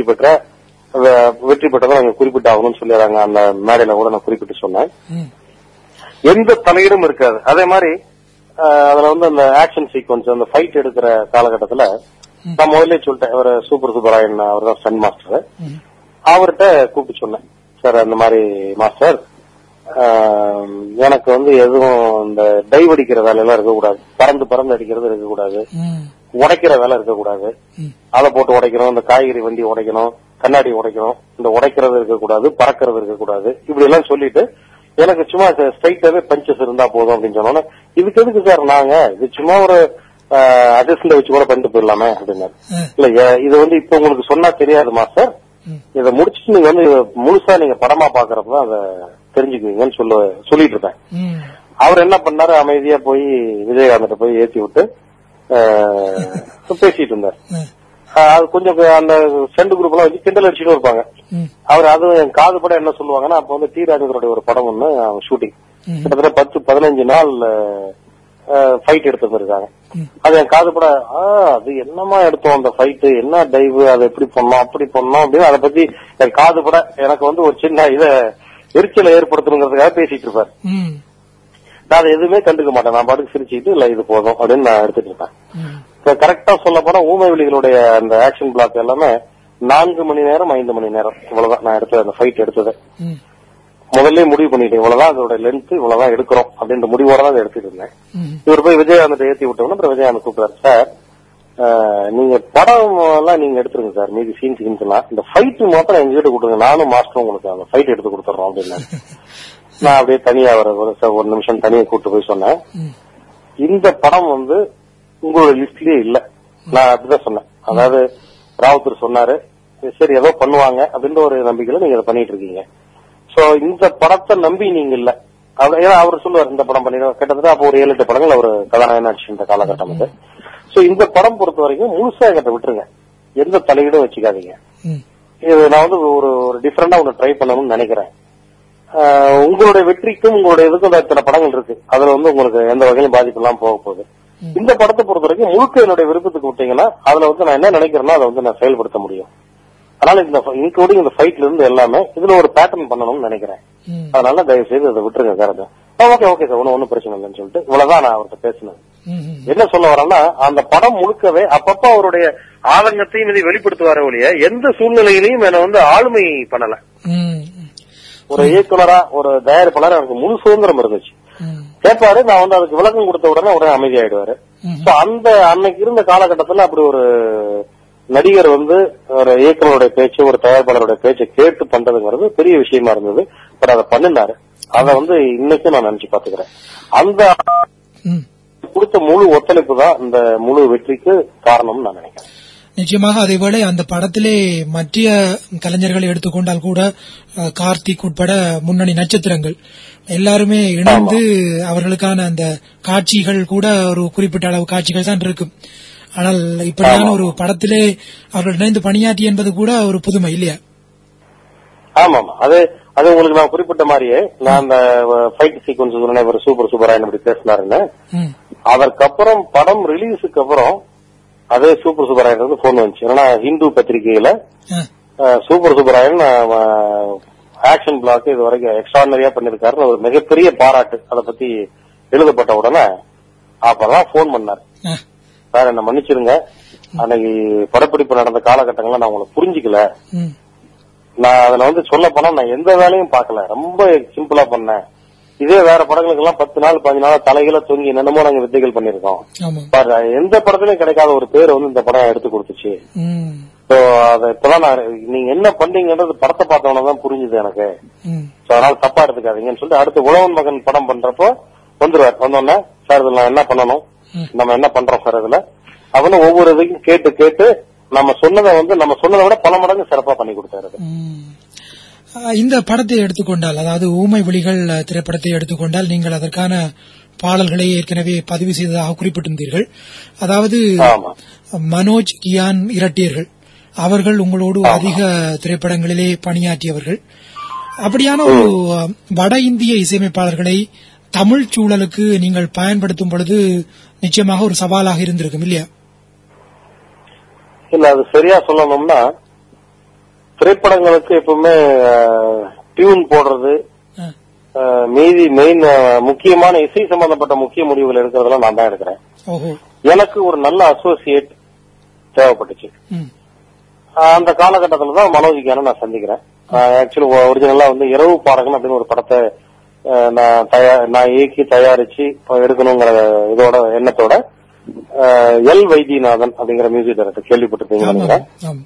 S2: பெற்றதை நாங்க குறிப்பிட்டு ஆகணும்னு சொல்லிடுறாங்க. அந்த மேடையில கூட நான் குறிப்பிட்டு சொன்னேன், எந்த தலையீடும் இருக்காது. அதே மாதிரி அதுல அந்த ஆக்ஷன் சீக்வன்ஸ் அந்த ஃபைட் எடுக்கிற காலகட்டத்துல நான் முதல்ல சொல்லிட்டேன், அவர் சூப்பர் சுப்பராயன் அவர் தான் ஸ்டன் மாஸ்டர், அவர்கிட்ட கூப்பிட்டு சொன்னேன், சார் அந்த மாதிரி மாஸ்டர் எனக்கு எதுவும் இந்த டைவ் அடிக்கிற வேலை எல்லாம் இருக்கக்கூடாது, பறந்து அடிக்கிறது இருக்கக்கூடாது, உடைக்கிற வேலை இருக்கக்கூடாது, அதை போட்டு உடைக்கணும், இந்த காய்கறி வண்டி உடைக்கணும், கண்ணாடி உடைக்கணும், இந்த உடைக்கிறது இருக்கக்கூடாது, பறக்கிறது இருக்கக்கூடாது, இப்படி எல்லாம் சொல்லிட்டு எனக்கு சும்மா ஸ்ட்ரைட்டாவே பஞ்சஸ் இருந்தா போதும் அப்படின்னு சொன்னோன்னா, இதுக்கு எதுக்கு சார் நாங்க இது சும்மா ஒரு அசிஸ்டன்ட் வச்சு கூட பண்ணிட்டு போயிடலாமே அப்படின்னாரு. இல்ல இது இப்ப உங்களுக்கு சொன்னா தெரியாது மாஸ்டர், இதை முடிச்சுட்டு நீங்க முழுசா நீங்க படமா பாக்குறப்பதான் அதை தெரிஞ்சுக்குவீங்கன்னு சொல்லிட்டு இருப்பேன். அவர் என்ன பண்ணாரு, அமைதியா போய் விஜயகாந்த் போய் ஏத்தி விட்டு பேசிட்டு இருந்தார். அது கொஞ்சம் அந்த ஃப்ரெண்ட் குரூப் எல்லாம் கிண்டல் அடிச்சுட்டு இருப்பாங்க. அவர் அதுவும் என் காது படம் என்ன சொல்லுவாங்கன்னா, அப்ப டி ராஜேந்திரோட ஒரு படம் ஒண்ணு ஷூட்டிங் கிட்டத்தட்ட 10-15 நாள் ஃபைட் எடுத்துருக்காங்க. அது என் காது பட அது என்னமா எடுத்தோம் அந்த ஃபைட்டு, என்ன டைவ், அதை எப்படி பண்ணோம் அப்படி பண்ணோம் அப்படின்னு அதை பத்தி என் காது பட எனக்கு ஒரு சின்ன எரிச்சலை ஏற்படுத்தணுங்கிறதுக்காக பேசிட்டு இருப்பாரு. நான் அதை எதுவுமே கண்டுக்க மாட்டேன், நான் பாட்டுக்கு சிரிச்சுக்கிட்டு இல்ல இது போதும் அப்படின்னு நான் எடுத்துட்டு இருப்பேன். கரெக்டா சொல்ல போனா ஊமை விழிகளுடைய அந்த ஆக்ஷன் பிளாக் எல்லாமே 4 மணி நேரம் 5 மணி நேரம் இவ்வளவுதான் நான் எடுத்தது. அந்த ஃபைட் எடுத்தது முதல்ல முடிவு பண்ணிட்டேன், இவ்வளவுதான் அதோட லென்த், இவ்வளவுதான் எடுக்கிறோம் அப்படின்ற முடிவோட தான் எடுத்துட்டு இருந்தேன். இவர் போய் விஜயகாந்த் ஏத்தி விட்டோம்னா அப்புறம் விஜயகாந்த் கூப்பிட்டாரு, சார் நீங்க படம் எல்லாம் நீங்க எடுத்துருங்க சார், மீதி சீன்ஸ் எல்லாம் இந்த ஃபைட் மாத்திரம் எங்ககிட்ட கொடுங்க, நானும் மாஸ்டரும் உங்களுக்கு அந்த ஃபைட் எடுத்து கொடுத்துறோம் அப்படின்னு. நான் அப்படியே தனியா ஒரு நிமிஷம் தனியா கூப்பிட்டு போய் சொன்னேன், இந்த படம் உங்களோட லிஸ்ட்லயே இல்ல, நான் அப்படிதான் சொன்னேன். அதாவது ராவுத்தர் சொன்னாரு, சரி ஏதோ பண்ணுவாங்க அப்படின்ற ஒரு நம்பிக்கையில நீங்க அதை பண்ணிட்டு இருக்கீங்க. சோ இந்த படத்தை நம்பி நீங்க இல்ல, ஏன்னா அவர் சொல்லுவார் இந்த படம் பண்ணிடுவோம், கிட்டத்தட்ட அப்போ ஒரு 7-8 படங்கள் அவர் கதாநாயகன் நடிச்சிருந்த காலகட்டம். சோ இந்த படம் பொறுத்த வரைக்கும் முழுசா என்கிட்ட விட்டுருங்க, எந்த தலையீடும் வச்சுக்காதீங்க. இது நான் வந்து ஒரு டிஃபரெண்டா ஒண்ணு ட்ரை பண்ணணும்னு நினைக்கிறேன். உங்களுடைய வெற்றிக்கும் உங்களுடைய இதுக்கும் இத்தனை படங்கள் இருக்கு, அதுல வந்து உங்களுக்கு எந்த வகையிலும் பாதிப்பு எல்லாம் போக போகுது. இந்த படத்தை பொறுத்த வரைக்கும் முழுக்க என்னுடைய விருப்பத்துக்கு விட்டீங்கன்னா அதுல வந்து நான் என்ன நினைக்கிறேன்னா அதை வந்து நான் செயல்படுத்த முடியும். அதனால இந்த இன்க்ளூடிங் இந்த ஃபைட்ல இருந்து எல்லாமே இதுல ஒரு பேட்டர்ன் பண்ணணும்னு நினைக்கிறேன். அதனால தயவு செய்து அதை விட்டுருங்க கருது. ஓகே ஓகே சார், ஒன்னும் பிரச்சனை இல்லைன்னு சொல்லிட்டு இவ்வளவுதான் நான் அவர்கிட்ட பேசினேன். என்ன சொல்ல வரேன்னா, அந்த படம் முழுக்கவே அப்பப்ப அவருடைய ஆதங்கத்தையும் இதை வெளிப்படுத்துவார ஒழிய எந்த சூழ்நிலையிலையும் என்ன வந்து ஆளுமை பண்ணல. ஒரு இயக்குனரா ஒரு தயாரிப்பாளர் எனக்கு முழு சுதந்திரம் இருந்துச்சு. கேட்பாரு, நான் வந்து அதுக்கு விளக்கம் கொடுத்த உடனே அமைதியாயிடுவாரு. அந்த அன்னைக்கு இருந்த காலகட்டத்துல அப்படி ஒரு நடிகர் வந்து ஒரு இயக்குனருடைய பேச்சு ஒரு தயாரிப்பாளருடைய பேச்சை கேட்டு பண்றதுங்கிறது பெரிய விஷயமா இருந்தது. பட் அதை பண்ணினாரு. அதை வந்து இன்னைக்கும் நான் நினைச்சு பாத்துக்கிறேன். அந்த கொடுத்த முழு ஒத்துழைப்பு தான் இந்த முழு வெற்றிக்கு காரணம்னு நான் நினைக்கிறேன்.
S1: நிச்சயமாக. அதேவேளை அந்த படத்திலே மற்ற கலைஞர்களை எடுத்துக்கொண்டால் கூட கார்த்திக் உட்பட முன்னணி நட்சத்திரங்கள் எல்லாருமே இணைந்து அவர்களுக்கான அந்த காட்சிகள் கூட ஒரு குறிப்பிட்ட அளவு காட்சிகள் தான் இருக்கும். ஆனால் இப்படியான ஒரு படத்திலே அவர்கள் இணைந்து பணியாற்றி என்பது கூட ஒரு புதுமை இல்லையா?
S2: ஆமா, அது உங்களுக்கு நான் குறிப்பிட்ட மாதிரியே நான் அந்த ஃபைட் சீக்வன்ஸ் சொன்னேன், ஒரு சூப்பரா அப்படி பேசினாருன்னு. அதற்கப்புறம் படம் ரிலீஸுக்கு அப்புறம் அதே சூப்பராயன் போன் வந்துச்சு. ஏன்னா ஹிந்து பத்திரிகையில சூப்பராயன் ஆக்ஷன் பிளாக் இது வரைக்கும் எக்ஸ்ட்ரானரியா பண்ணிருக்காரு ஒரு மிகப்பெரிய பாராட்டு அதை பத்தி எழுதப்பட்ட உடனே அப்பதான் போன் பண்ணாரு. சார் என்ன மன்னிச்சிருங்க, அன்னைக்கு படப்பிடிப்பு நடந்த காலகட்டங்கள்ல நான் உங்களை புரிஞ்சுக்கல. நான் அதுல வந்து சொல்ல போனா நான் எந்த வேலையும் பார்க்கல, ரொம்ப சிம்பிளா பண்ணேன். இதே வேற படங்களுக்கு எல்லாம் 10 நாள் 15 நாள் தலைகளை தொங்கி என்னென்னமோ நாங்க வித்தைகள் பண்ணிருக்கோம். எந்த படத்துலயும் கிடைக்காத ஒரு பேர் வந்து இந்த படம் எடுத்து கொடுத்துச்சு. இப்பதான் நான் நீங்க என்ன பண்றீங்கன்றது படத்தை பார்த்தவனதான் புரிஞ்சுது எனக்கு. அதனால தப்பா எடுத்துக்காதீங்கன்னு சொல்லிட்டு அடுத்து உழவன் மகன் படம் பண்றப்போ வந்துருவார். வந்தோடனே சார் இதுல என்ன பண்ணணும், நம்ம என்ன பண்றோம் சார் இதுல அப்படின்னு ஒவ்வொரு இதையும் கேட்டு நம்ம சொன்னதை விட பல மடங்கு சிறப்பா பண்ணி கொடுத்தாரு.
S1: இந்த படத்தை எடுத்துக்கொண்டால், அதாவது ஊமை விழிகள் திரைப்படத்தை எடுத்துக்கொண்டால், நீங்கள் அதற்கான பாடல்களை ஏற்கனவே பதிவு செய்ததாக குறிப்பிட்டிருந்தீர்கள். அதாவது மனோஜ் கியான் இரட்டியர்கள் அவர்கள் உங்களோடு அதிக திரைப்படங்களிலே பணியாற்றியவர்கள். அப்படியான ஒரு வட இந்திய இசையமைப்பாளர்களை தமிழ் சூழலுக்கு நீங்கள் பயன்படுத்தும் பொழுது நிச்சயமாக ஒரு சவாலாக இருந்திருக்கும் இல்லையா?
S2: இல்ல, அது சரியா சொல்லணும்னா திரைப்படங்களுக்கு எப்பவுமே டியூன் போடுறது மீதி மெயின் முக்கியமான இசை சம்பந்தப்பட்ட முக்கிய முடிவுகள் எடுக்கிறதெல்லாம் நான் தான் எடுக்கிறேன். எனக்கு ஒரு நல்ல அசோசியேட் தேவைப்பட்டுச்சு. அந்த காலகட்டத்தில் தான் மனோஜிக்கான நான் சந்திக்கிறேன். ஆக்சுவலி ஒரிஜினலா வந்து இரவு பாடகன் அப்படின்னு ஒரு படத்தை நான் இயக்கி தயாரிச்சு எடுக்கணுங்கிற இதோட எண்ணத்தோட எல் வைத்தியநாதன் அப்படிங்கிற மியூசிக் டைரக்டர் கேள்விப்பட்டிருப்பீங்க.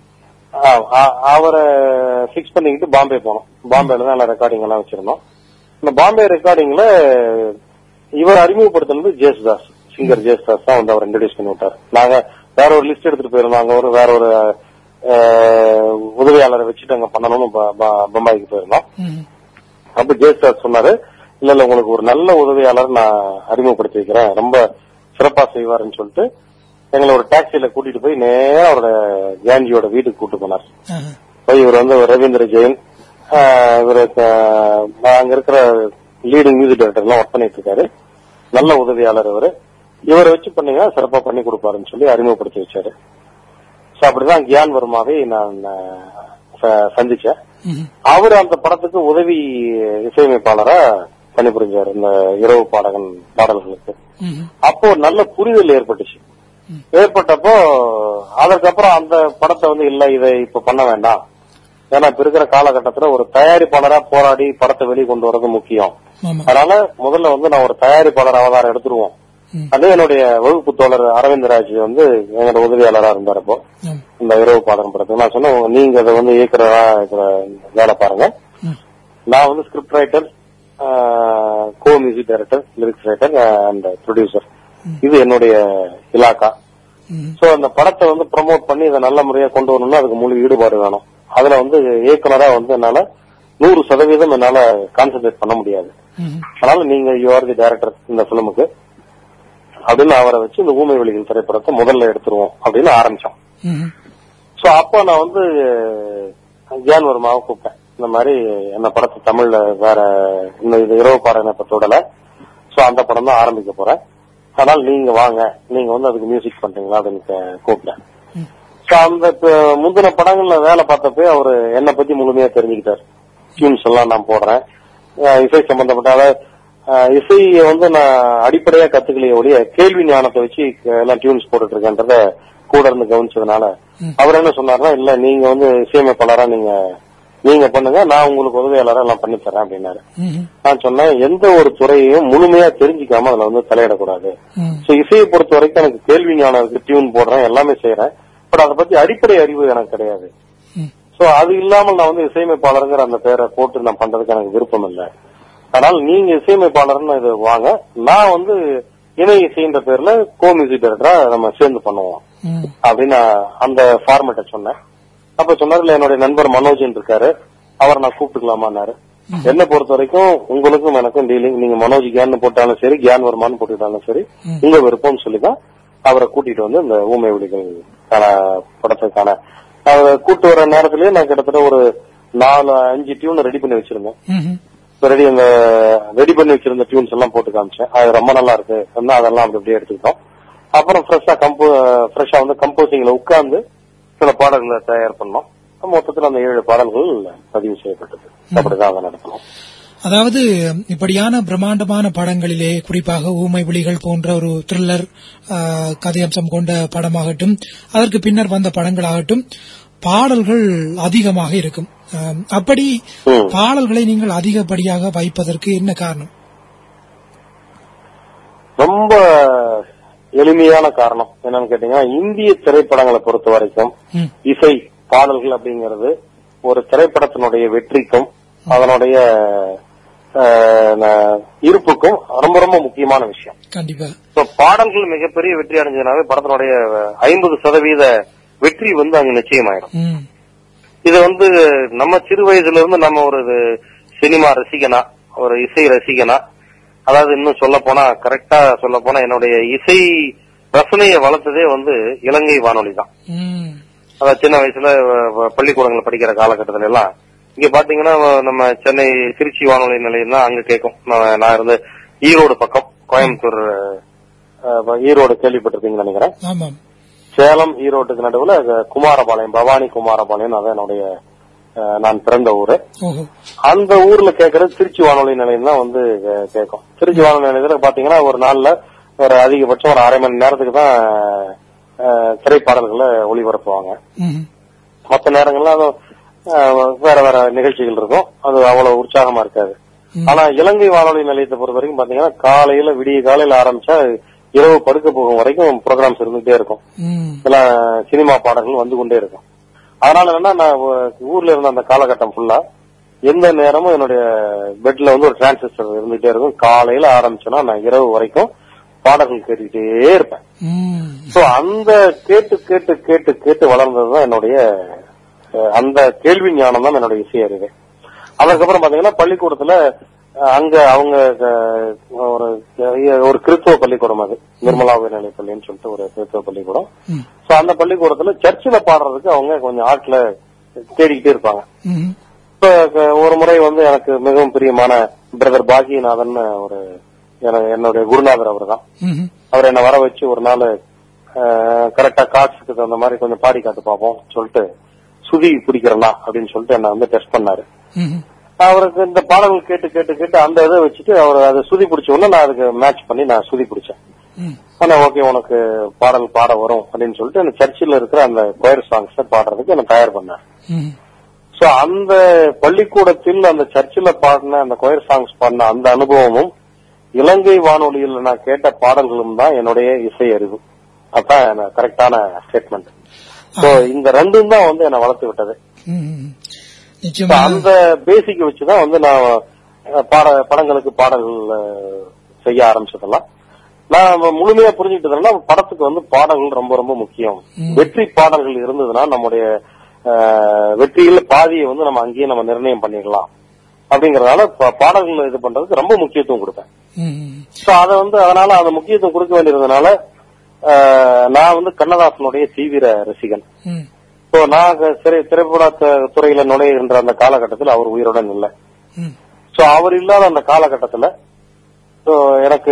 S2: அவரை பிக்ஸ் பண்ணிக்கிட்டு பாம்பே போனோம். பாம்பேல தான் எல்லா ரெக்கார்டிங் எல்லாம் வச்சிருந்தோம். இந்த பாம்பே ரெக்கார்டிங்ல இவர் அறிமுகப்படுத்தினது ஜேசுதாஸ், சிங்கர் ஜேசுதாஸ் தான் வந்து அவர் இன்ட்ரோடியூஸ் பண்ணி விட்டார். நாங்க வேற ஒரு லிஸ்ட் எடுத்துட்டு போயிருந்தோம். வேற ஒரு உதவியாளரை வச்சுட்டு அங்க பண்ணணும்னு பம்பாய்க்கு போயிருந்தோம். அப்ப ஜேசுதாஸ் சொன்னாரு, இல்ல உங்களுக்கு ஒரு நல்ல உதவியாளர் நான் அறிமுகப்படுத்தி வைக்கிறேன், ரொம்ப சிறப்பா செய்வாருன்னு சொல்லிட்டு எங்களை ஒரு டாக்ஸியில கூட்டிட்டு போய் நேரா அவரோட காந்தியோட வீட்டுக்கு கூட்டு போனார். போய் இவர் வந்து ரவீந்திர ஜெயின், இவருக்கு அங்க இருக்கிற லீடிங் மியூசிக் டைரக்டர் எல்லாம் ஒர்க் பண்ணிட்டு இருக்காரு, நல்ல உதவியாளர் இவரை வச்சு பண்ணீங்கன்னா சிறப்பா பண்ணி கொடுப்பாருன்னு சொல்லி அறிமுகப்படுத்தி வச்சாரு. அப்படிதான் கியான் வர்மாவை நான் சந்திச்சேன். அவரு அந்த படத்துக்கு உதவி இசையமைப்பாளரா பணிபுரிஞ்சாரு இந்த இரவு பாடகன் பாடல்களுக்கு. அப்போ நல்ல புரிதல் ஏற்பட்டப்போ அதற்கப்புறம் அந்த படத்தை வந்து இல்ல இதை இப்ப பண்ண வேண்டாம், ஏன்னா இப்ப இருக்கிற காலகட்டத்துல ஒரு தயாரிப்பாளரா போராடி படத்தை வெளியே கொண்டு வரது முக்கியம். அதனால முதல்ல வந்து நான் ஒரு தயாரிப்பாளர் அவதாரம் எடுத்துருவோம். அதே என்னுடைய வகுப்பு தோழர் அரவிந்த்ராஜ் வந்து என்னோட உதவியாளரா இருந்தாரப்போ இந்த இரவு பாடகம் படத்துக்கு நான் சொன்னேன், நீங்க அதை வந்து இயக்குறதா வேலை பாருங்க, நான் வந்து script writer, co music director, lyrics writer and producer, இது என்னுடைய இலாக்கா. சோ அந்த படத்தை வந்து ப்ரமோட் பண்ணி இதை நல்ல முறையா கொண்டு வரணும்னா அதுக்கு முழு ஈடுபாடு வேணும். அதுல வந்து இயக்குனரா வந்து என்னால 100% என்னால கான்சென்ட்ரேட் பண்ண முடியாது. அதனால நீங்க யூ ஆர் தி டைரக்டர் இந்த பிலிமுக்கு அப்படின்னு அவரை வச்சு இந்த ஊமை விழிகள் திரைப்படத்தை முதல்ல எடுத்துருவோம் அப்படின்னு ஆரம்பிச்சோம். சோ அப்ப நான் வந்து கியான் வர்மாவை கூப்பிட்டேன். இந்த மாதிரி என்ன படத்தை தமிழ்ல வேற இந்த இது இரவு பாடம் இப்ப தொடல, சோ அந்த படம் தான் ஆரம்பிக்க போறேன், அதனால நீங்க வாங்க, நீங்க வந்து அதுக்கு மியூசிக் பண்றீங்களா அப்படின்னு கூப்பிட்டேன். அந்த முந்தின படங்கள்ல வேலை பார்த்தப்ப அவரு என்னை பத்தி முழுமையா தெரிஞ்சுக்கிட்டாரு. டியூன்ஸ் எல்லாம் நான் போடுறேன், இசை சம்பந்தப்பட்ட இசையை வந்து நான் அடிப்படையா கத்துக்கலையே ஒழிய கேள்வி ஞானத்தை வச்சு எல்லாம் டியூன்ஸ் போட்டுட்டு இருக்கேன்றத கூட இருந்து கவனிச்சதுனால அவர் என்ன சொன்னாருன்னா, இல்ல நீங்க வந்து இசையமைப்பாளரா நீங்க பண்ணுங்க, நான் உங்களுக்கு உதவியாளரா எல்லாம் பண்ணி தரேன் அப்படின்னாரு. நான் சொன்னேன், எந்த ஒரு துறையையும் முழுமையா தெரிஞ்சுக்காம அதுல வந்து தலையிடக்கூடாது. சோ இசையை பொறுத்த வரைக்கும் எனக்கு கேள்வி ஞானம் இருக்கு, டியூன் போடுறேன், எல்லாமே செய்யறேன், பட் அதை பத்தி அடிப்படை அறிவு எனக்கு கிடையாது. சோ அது இல்லாமல் நான் வந்து இசையமைப்பாளருங்கிற அந்த பேரை போட்டு நான் பண்றதுக்கு எனக்கு விருப்பம் இல்லை. அதனால நீங்க இசையமைப்பாளர்னு இது வாங்க, நான் வந்து இணை இசைன்ற பேர்ல கோ மியூசிக் டைரக்டரா நம்ம சேர்ந்து பண்ணுவோம் அப்படின்னு அந்த ஃபார்மேட்டை சொன்னேன். அப்ப சொன்னார்ல, என்னுடைய நண்பர் மனோஜன் இருக்காரு, அவரை நான் கூப்பிட்டுக்கலாமான்னாரு. என்ன பொறுத்த வரைக்கும் உங்களுக்கும் எனக்கும் டீலிங், நீங்க மனோஜ் கியான் போட்டாலும் சரி, கியான் வர்மான்னு போட்டுட்டாலும் சரி, உங்க விருப்பம் சொல்லிதான் அவரை கூட்டிட்டு வந்து இந்த ஊமை விழிகள் படத்துக்கான கூட்டு வர நேரத்திலேயே நான் கிட்டத்தட்ட ஒரு 4-5 டியூன் ரெடி பண்ணி வச்சிருந்தேன். ரெடி பண்ணி வச்சிருந்த டியூன்ஸ் எல்லாம் போட்டு காமிச்சேன். அது ரொம்ப நல்லா இருக்கு, அதெல்லாம் அப்படி அப்படியே எடுத்துக்கிட்டோம். அப்புறம் ஃப்ரெஷ்ஷா வந்து கம்போசிங்ல உட்கார்ந்து சில பாடல்களை தயார் பண்ணோம். மொத்தத்தில் அந்த 7 பாடல்கள் பதிவு செய்யப்பட்டது. அப்படிதான் அதை நடத்தணும்.
S1: அதாவது இப்படியான பிரம்மாண்டமான படங்களிலே, குறிப்பாக ஊமை விழிகள் போன்ற ஒரு த்ரில்லர் கதையம்சம் கொண்ட படமாகட்டும், அதற்கு பின்னர் வந்த படங்களாகட்டும், பாடல்கள் அதிகமாக இருக்கும். அப்படி பாடல்களை நீங்கள் அதிகப்படியாக வைப்பதற்கு என்ன காரணம்?
S2: ரொம்ப எளிமையான காரணம் என்னன்னு கேட்டீங்கன்னா, இந்திய திரைப்படங்களை பொறுத்த வரைக்கும் இசை பாடல்கள் அப்படிங்கிறது ஒரு திரைப்படத்தினுடைய வெற்றிக்கும் அதனுடைய இருப்புக்கும் ரொம்ப ரொம்ப முக்கியமான விஷயம்.
S1: கண்டிப்பா
S2: பாடல்கள் மிகப்பெரிய வெற்றி அடைஞ்சதுனாவே படத்தினுடைய 50% வெற்றி வந்து அங்க நிச்சயமாயிடும். இது வந்து நம்ம சிறு வயசுல இருந்து நம்ம ஒரு சினிமா ரசிகனா, ஒரு இசை ரசிகனா, அதாவது இன்னும் சொல்ல போனா கரெக்டா சொல்ல போனா என்னுடைய இசை ரசனையை வளர்த்ததே வந்து இலங்கை வானொலி தான். அதாவது சின்ன வயசுல பள்ளிக்கூடங்களை படிக்கிற காலகட்டத்தில எல்லாம் இங்க பாத்தீங்கன்னா நம்ம சென்னை திருச்சி வானொலி நிலையம் தான் அங்க கேட்கும். நான் இருந்த ஈரோடு பக்கம், கோயம்புத்தூர் ஈரோடு கேள்விப்பட்டிருக்கீங்கன்னு நினைக்கிறேன். சேலம் ஈரோட்டுக்கு நடுவுல குமாரபாளையம், பவானி குமாரபாளையம், அதான் என்னுடைய நான் பிறந்த ஊரு. அந்த ஊர்ல கேட்கறது திருச்சி வானொலி நிலையம் தான் வந்து கேட்கும். திருச்சி வானொலி நிலையத்துல பாத்தீங்கன்னா ஒரு நாள்ல ஒரு அதிகபட்சம் ஒரு 1/2 மணி நேரத்துக்கு தான் திரைப்பாடல்களை ஒளிபரப்புவாங்க. மற்ற நேரங்கள்ல வேற வேற நிகழ்ச்சிகள் இருக்கும், அது அவ்வளவு உற்சாகமா இருக்காது. ஆனா இலங்கை வானொலி நிலையத்தை பொறுத்த வரைக்கும் பாத்தீங்கன்னா காலையில விடிய காலையில ஆரம்பிச்சா இரவு படுக்க போகும் வரைக்கும் ப்ரோக்ராம்ஸ் இருந்துகிட்டே இருக்கும். இதெல்லாம் சினிமா பாடல்கள் வந்து கொண்டே இருக்கும். அதனால என்னன்னா, நான் ஊர்ல இருந்த அந்த காலகட்டம் ஃபுல்லா எந்த நேரமும் என்னுடைய பெட்ல வந்து ஒரு டிரான்சிஸ்டர் இருந்துகிட்டே இருக்கும். காலையில ஆரம்பிச்சோன்னா நான் இரவு வரைக்கும் பாடல்கள் கேட்டுக்கிட்டே இருப்பேன். சோ அந்த கேட்டு கேட்டு கேட்டு கேட்டு வளர்ந்ததுதான் என்னுடைய அந்த கேள்வி ஞானம் தான் என்னுடைய இசை அறிவு. அதுக்கப்புறம் பாத்தீங்கன்னா பள்ளிக்கூடத்துல அங்க அவங்க ஒரு கிறிஸ்தவ பள்ளிக்கூடம், அது நிர்மலா உயர்நிலை பள்ளின்னு சொல்லிட்டு ஒரு கிறிஸ்தவ பள்ளிக்கூடம். சோ அந்த பள்ளிக்கூடத்துல சர்ச்சில் பாடுறதுக்கு அவங்க கொஞ்சம் ஆட்களை தேடிக்கிட்டே இருப்பாங்க. இப்ப ஒரு முறை வந்து எனக்கு மிகவும் பிரியமான பிரதர் பாகியநாதன் ஒரு என்னுடைய குருநாதர் அவர் தான். அவர் என்ன வர வச்சு ஒரு நாள் கரெக்டா காட்சுக்கு தகுந்த மாதிரி கொஞ்சம் பாடி காட்டு பார்ப்போம் சொல்லிட்டு சுதி பிடிக்கிறனா அப்படின்னு சொல்லிட்டு என்ன வந்து டெஸ்ட் பண்ணாரு. அவருக்கு இந்த பாடல்கள் கேட்டு கேட்டு கேட்டு அந்த இதை வச்சுட்டு அவர் அதை சுதி பிடிச்ச உடனே நான் அதுக்கு மேட்ச் பண்ணி நான் சுதி பிடிச்சேன். ஆனா ஓகே உனக்கு பாடல் பாட வரும் அப்படின்னு சொல்லிட்டு அந்த சர்ச்சில் இருக்கிற அந்த கொயர் சாங்ஸ் பாடுறதுக்கு என்ன தயார் பண்ணேன். சோ அந்த பள்ளிக்கூடத்தில் அந்த சர்ச்சில் பாடின அந்த கொயர் சாங்ஸ் பாடின அந்த அனுபவமும் இலங்கை வானொலியில் நான் கேட்ட பாடல்களும் தான் என்னுடைய இசை அறிவு. அதான் கரெக்டான ஸ்டேட்மெண்ட். சோ இந்த ரெண்டும் தான் வந்து என்ன வளர்த்து விட்டது. அந்த பேசிக் வச்சுதான் வந்து நான் படங்களுக்கு பாடல்கள் செய்ய ஆரம்பிச்சதெல்லாம். நான் முழுமையா புரிஞ்சுக்கிட்டதுன்னா படத்துக்கு வந்து பாடல்கள் ரொம்ப ரொம்ப முக்கியம். வெற்றி பாடல்கள் இருந்ததுன்னா நம்முடைய வெற்றியில பாதியை வந்து நம்ம அங்கேயே நம்ம நிர்ணயம் பண்ணிடலாம் அப்படிங்கறதால பாடல்கள் இது பண்றதுக்கு ரொம்ப முக்கியத்துவம் கொடுப்பேன். சோ அதை வந்து அதனால அந்த முக்கியத்துவம் கொடுக்க வேண்டியதுனால நான் வந்து கண்ணதாசனுடைய தீவிர ரசிகன். சோ நான் திரைப்பட துறையில நுழைகின்ற அந்த காலகட்டத்தில் அவர் உயிருடன் இல்லை. சோ அவர் இல்லாத அந்த காலகட்டத்துல எனக்கு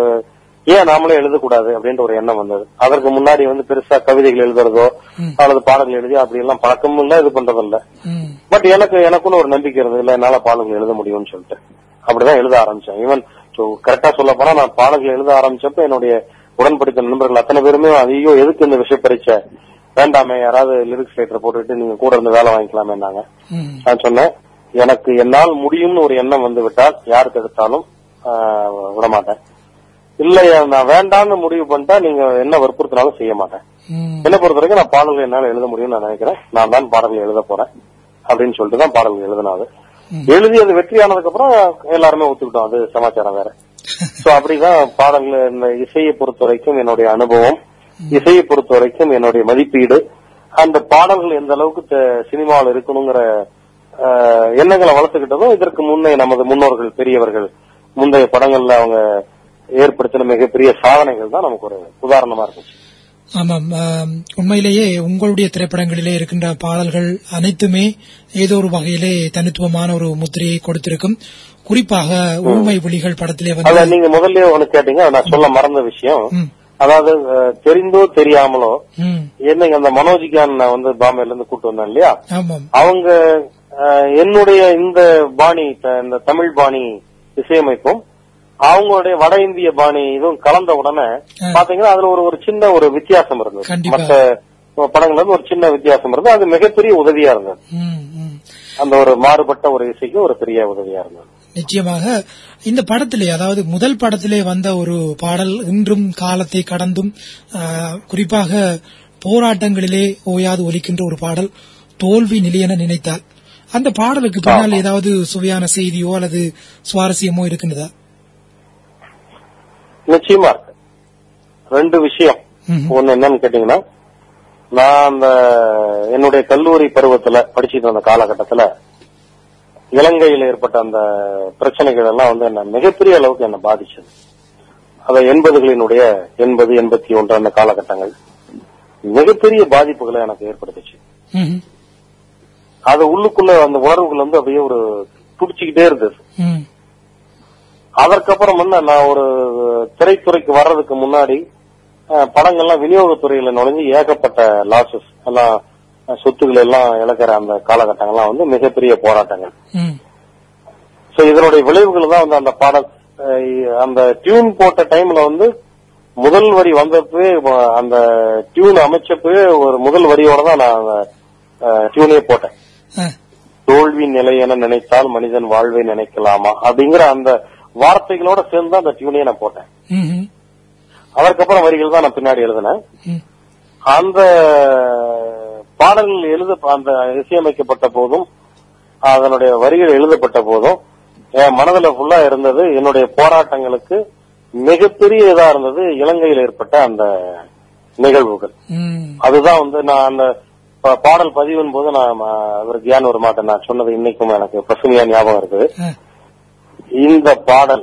S2: ஏன் நாமளே எழுதக்கூடாது அப்படின்ற ஒரு எண்ணம் வந்தது. அதற்கு முன்னாடி பெருசா கவிதைகள் எழுதுறதோ அல்லது பாடல்கள் எழுதி அப்படி எல்லாம் பழக்கமும் இல்ல, இது பண்றதில்ல. பட் எனக்குன்னு ஒரு நம்பிக்கை இருந்தது, இல்ல என்னால பாடல்கள் எழுத முடியும்னு சொல்லிட்டு அப்படிதான் எழுத ஆரம்பிச்சேன். ஈவன் கரெக்டா சொல்ல போனா நான் பாடல்கள் எழுத ஆரம்பிச்சப்ப என்னுடைய உடன்படித்த நண்பர்கள் அத்தனை பேருமே ஐயோ எதுக்கு இந்த விஷயம் பரீட்சை வேண்டாமே, யாராவது லிரிக்ஸ் ரைட்டர் போட்டுட்டு நீங்க கூட இருந்து வேலை வாங்கிக்கலாமே. நான் சொன்னேன், எனக்கு என்னால் முடியும்னு ஒரு எண்ணம் வந்து விட்டால் யாருக்கு எடுத்தாலும் விடமாட்டேன். இல்ல நான் வேண்டாம்னு முடிவு பண்ணிட்டா நீங்க என்ன வற்புறுத்தினாலும் செய்ய மாட்டேன். என்ன பொறுத்த வரைக்கும் நான் பாடல்கள் என்னால எழுத முடியும்னு நான் நினைக்கிறேன். நான் தான் பாடல்கள் எழுத போறேன் அப்படின்னு சொல்லிட்டு தான் பாடல்கள் எழுதினாது. எழுதி அது வெற்றி ஆனதுக்கு அப்புறம் எல்லாருமே ஒத்துக்கிட்டோம், அது சமாச்சாரம் வேற. சோ அப்படிதான் பாடல்கள், இந்த இசையை பொறுத்த வரைக்கும் என்னுடைய அனுபவம், இசையை பொறுத்த வரைக்கும் என்னுடைய மதிப்பீடு, அந்த பாடல்கள் எந்த அளவுக்கு சினிமாவில் இருக்கணுங்கிற எண்ணங்களை வளர்த்துக்கிட்டதும் இதற்கு முன்னே நமது முன்னோர்கள் பெரியவர்கள் முந்தைய படங்கள்ல அவங்க ஏற்படுத்தின மிகப்பெரிய சாதனைகள் தான் நமக்கு ஒரு உதாரணமா இருந்துச்சு.
S1: ஆமாம், உண்மையிலேயே உங்களுடைய திரைப்படங்களிலே இருக்கின்ற பாடல்கள் அனைத்துமே ஏதோ ஒரு வகையிலே தனித்துவமான ஒரு முத்திரையை கொடுத்திருக்கும். குறிப்பாக ஊமை விழிகள் படத்திலே
S2: நீங்க முதல்ல ஒண்ணு கேட்டீங்க, நான் சொல்ல மறந்த விஷயம். அதாவது தெரிந்தோ தெரியாமலோ என்னங்க அந்த மனோஜிகான் பாம்பேல இருந்து கூட்டு வந்தேன் இல்லையா, அவங்க என்னுடைய இந்த பாணி, இந்த தமிழ் பாணி இசையமைப்பும் அவங்களுடைய வட இந்திய பாணி இதுவும் கலந்த உடனே பாத்தீங்கன்னா அதுல ஒரு சின்ன ஒரு வித்தியாசம் இருந்தது. மற்ற படங்கள்ல இருந்து ஒரு சின்ன வித்தியாசம் இருந்தது. அது மிகப்பெரிய உதவியா இருந்தது. அந்த ஒரு மாறுபட்ட ஒரு இசைக்கு ஒரு பெரிய உதவியா இருந்தது.
S1: நிச்சயமாக இந்த படத்திலே, அதாவது முதல் படத்திலே வந்த ஒரு பாடல் இன்றும் காலத்தை கடந்தும் குறிப்பாக போராட்டங்களிலே ஓயாது ஒலிக்கின்ற ஒரு பாடல், தோல்வி நிலையென நினைத்தால். அந்த பாடலுக்கு பின்னால் ஏதாவது சுவையான செய்தியோ அல்லது சுவாரஸ்யமோ இருக்கின்றதா?
S2: நிச்சயமா இருக்கு. ரெண்டு விஷயம். ஒன்னு என்னன்னு கேட்டீங்கன்னா, நான் அந்த என்னுடைய கல்லூரி பருவத்துல படிச்சுட்டு வந்த காலகட்டத்துல இலங்கையில் ஏற்பட்ட அந்த பிரச்சனைகள் எல்லாம் என்ன மிகப்பெரிய அளவுக்கு என்ன பாதிச்சது. அத 80களினுடைய 80, 81 அந்த காலகட்டங்கள் மிகப்பெரிய பாதிப்புகளை எனக்கு ஏற்படுத்துச்சு. அது உள்ளுக்குள்ள அந்த உணர்வுகள் அப்படியே ஒரு துடிச்சுக்கிட்டே இருந்தது. அதற்கப்புறம் நான் ஒரு திரைத்துறைக்கு வர்றதுக்கு முன்னாடி படங்கள்லாம் விநியோகத்துறையில நுழைஞ்சு ஏகப்பட்ட லாசஸ் எல்லாம், சொத்துக்கள் எல்லாம் இழக்கிற அந்த காலகட்டங்கள்லாம் மிகப்பெரிய போராட்டங்கள். சோ இதனுடைய விளைவுகள் தான் அந்த பாடல், அந்த டியூன் போட்ட டைம்ல முதல் வரி வந்தப்பவே, அந்த டியூன் அமைச்சப்பவே ஒரு முதல் வரியோட தான் நான் டியூனே போட்டேன். தோல்வி நிலை என நினைத்தால் மனிதன் வாழ்வை நினைக்கலாமா அப்படிங்கிற அந்த வார்த்தைகளோட சேர்ந்து அந்த டியூனே நான் போட்டேன். அதற்கப்புறம் வரிகள் தான் நான் பின்னாடி எழுதினேன். அந்த பாடல்கள் அந்த இசையமைக்கப்பட்ட போதும் அதனுடைய வரிகள் எழுதப்பட்ட போதும் என் மனதுல ஃபுல்லா இருந்தது என்னுடைய போராட்டங்களுக்கு மிகப்பெரிய இதா இருந்தது இலங்கையில் ஏற்பட்ட அந்த நிகழ்வுகள். அதுதான் நான் அந்த பாடல் பதிவின் போது நான் அவருக்கு ஏன் ஒரு மாட்டேன் நான் சொன்னது இன்னைக்கும் எனக்கு பசுமையா ஞாபகம் இருக்குது. இந்த பாடல்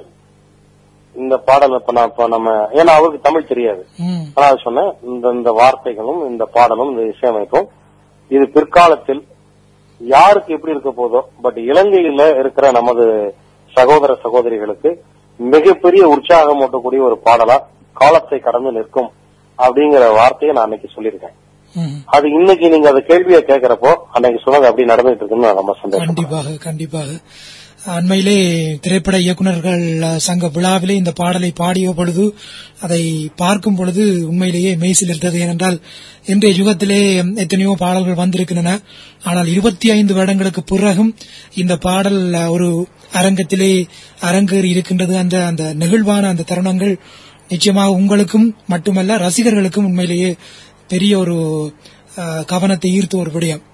S2: இப்ப நம்ம ஏன்னா அவருக்கு தமிழ் தெரியாது, ஆனா சொன்னேன் இந்த வார்த்தைகளும் இந்த பாடலும் இந்த இசையமைப்பும் இது பிற்காலத்தில் யாருக்கு எப்படி இருக்க போதோ, பட் இலங்கையில இருக்கிற நமது சகோதர சகோதரிகளுக்கு மிகப்பெரிய உற்சாகம் ஊட்டக்கூடிய ஒரு பாடலா காலத்தை கடந்து நிற்கும் அப்படிங்கிற வார்த்தையை நான் அன்னைக்கு சொல்லியிருக்கேன். அது இன்னைக்கு நீங்க அந்த கேள்வியை கேட்கிறப்போ அன்னைக்கு சொன்னது அப்படி நடந்துட்டு இருக்குன்னு நான் ரொம்ப சந்தோஷம்.
S1: கண்டிப்பாக அண்மையிலே திரைப்பட இயக்குநர்கள் சங்க விழாவிலே இந்த பாடலை பாடிய பொழுது அதை பார்க்கும் பொழுது உண்மையிலேயே மெய்சில் இருந்தது. ஏனென்றால் இன்றைய யுகத்திலே எத்தனையோ பாடல்கள் வந்திருக்கின்றன, ஆனால் 25 வருடங்களுக்கு பிறகும் இந்த பாடல் ஒரு அரங்கத்திலே அரங்கேறி இருக்கின்றது. அந்த நெகிழ்வான அந்த தருணங்கள் நிச்சயமாக உங்களுக்கும் மட்டுமல்ல ரசிகர்களுக்கும் உண்மையிலேயே பெரிய ஒரு கவனத்தை ஈர்த்த ஒரு விடயம்.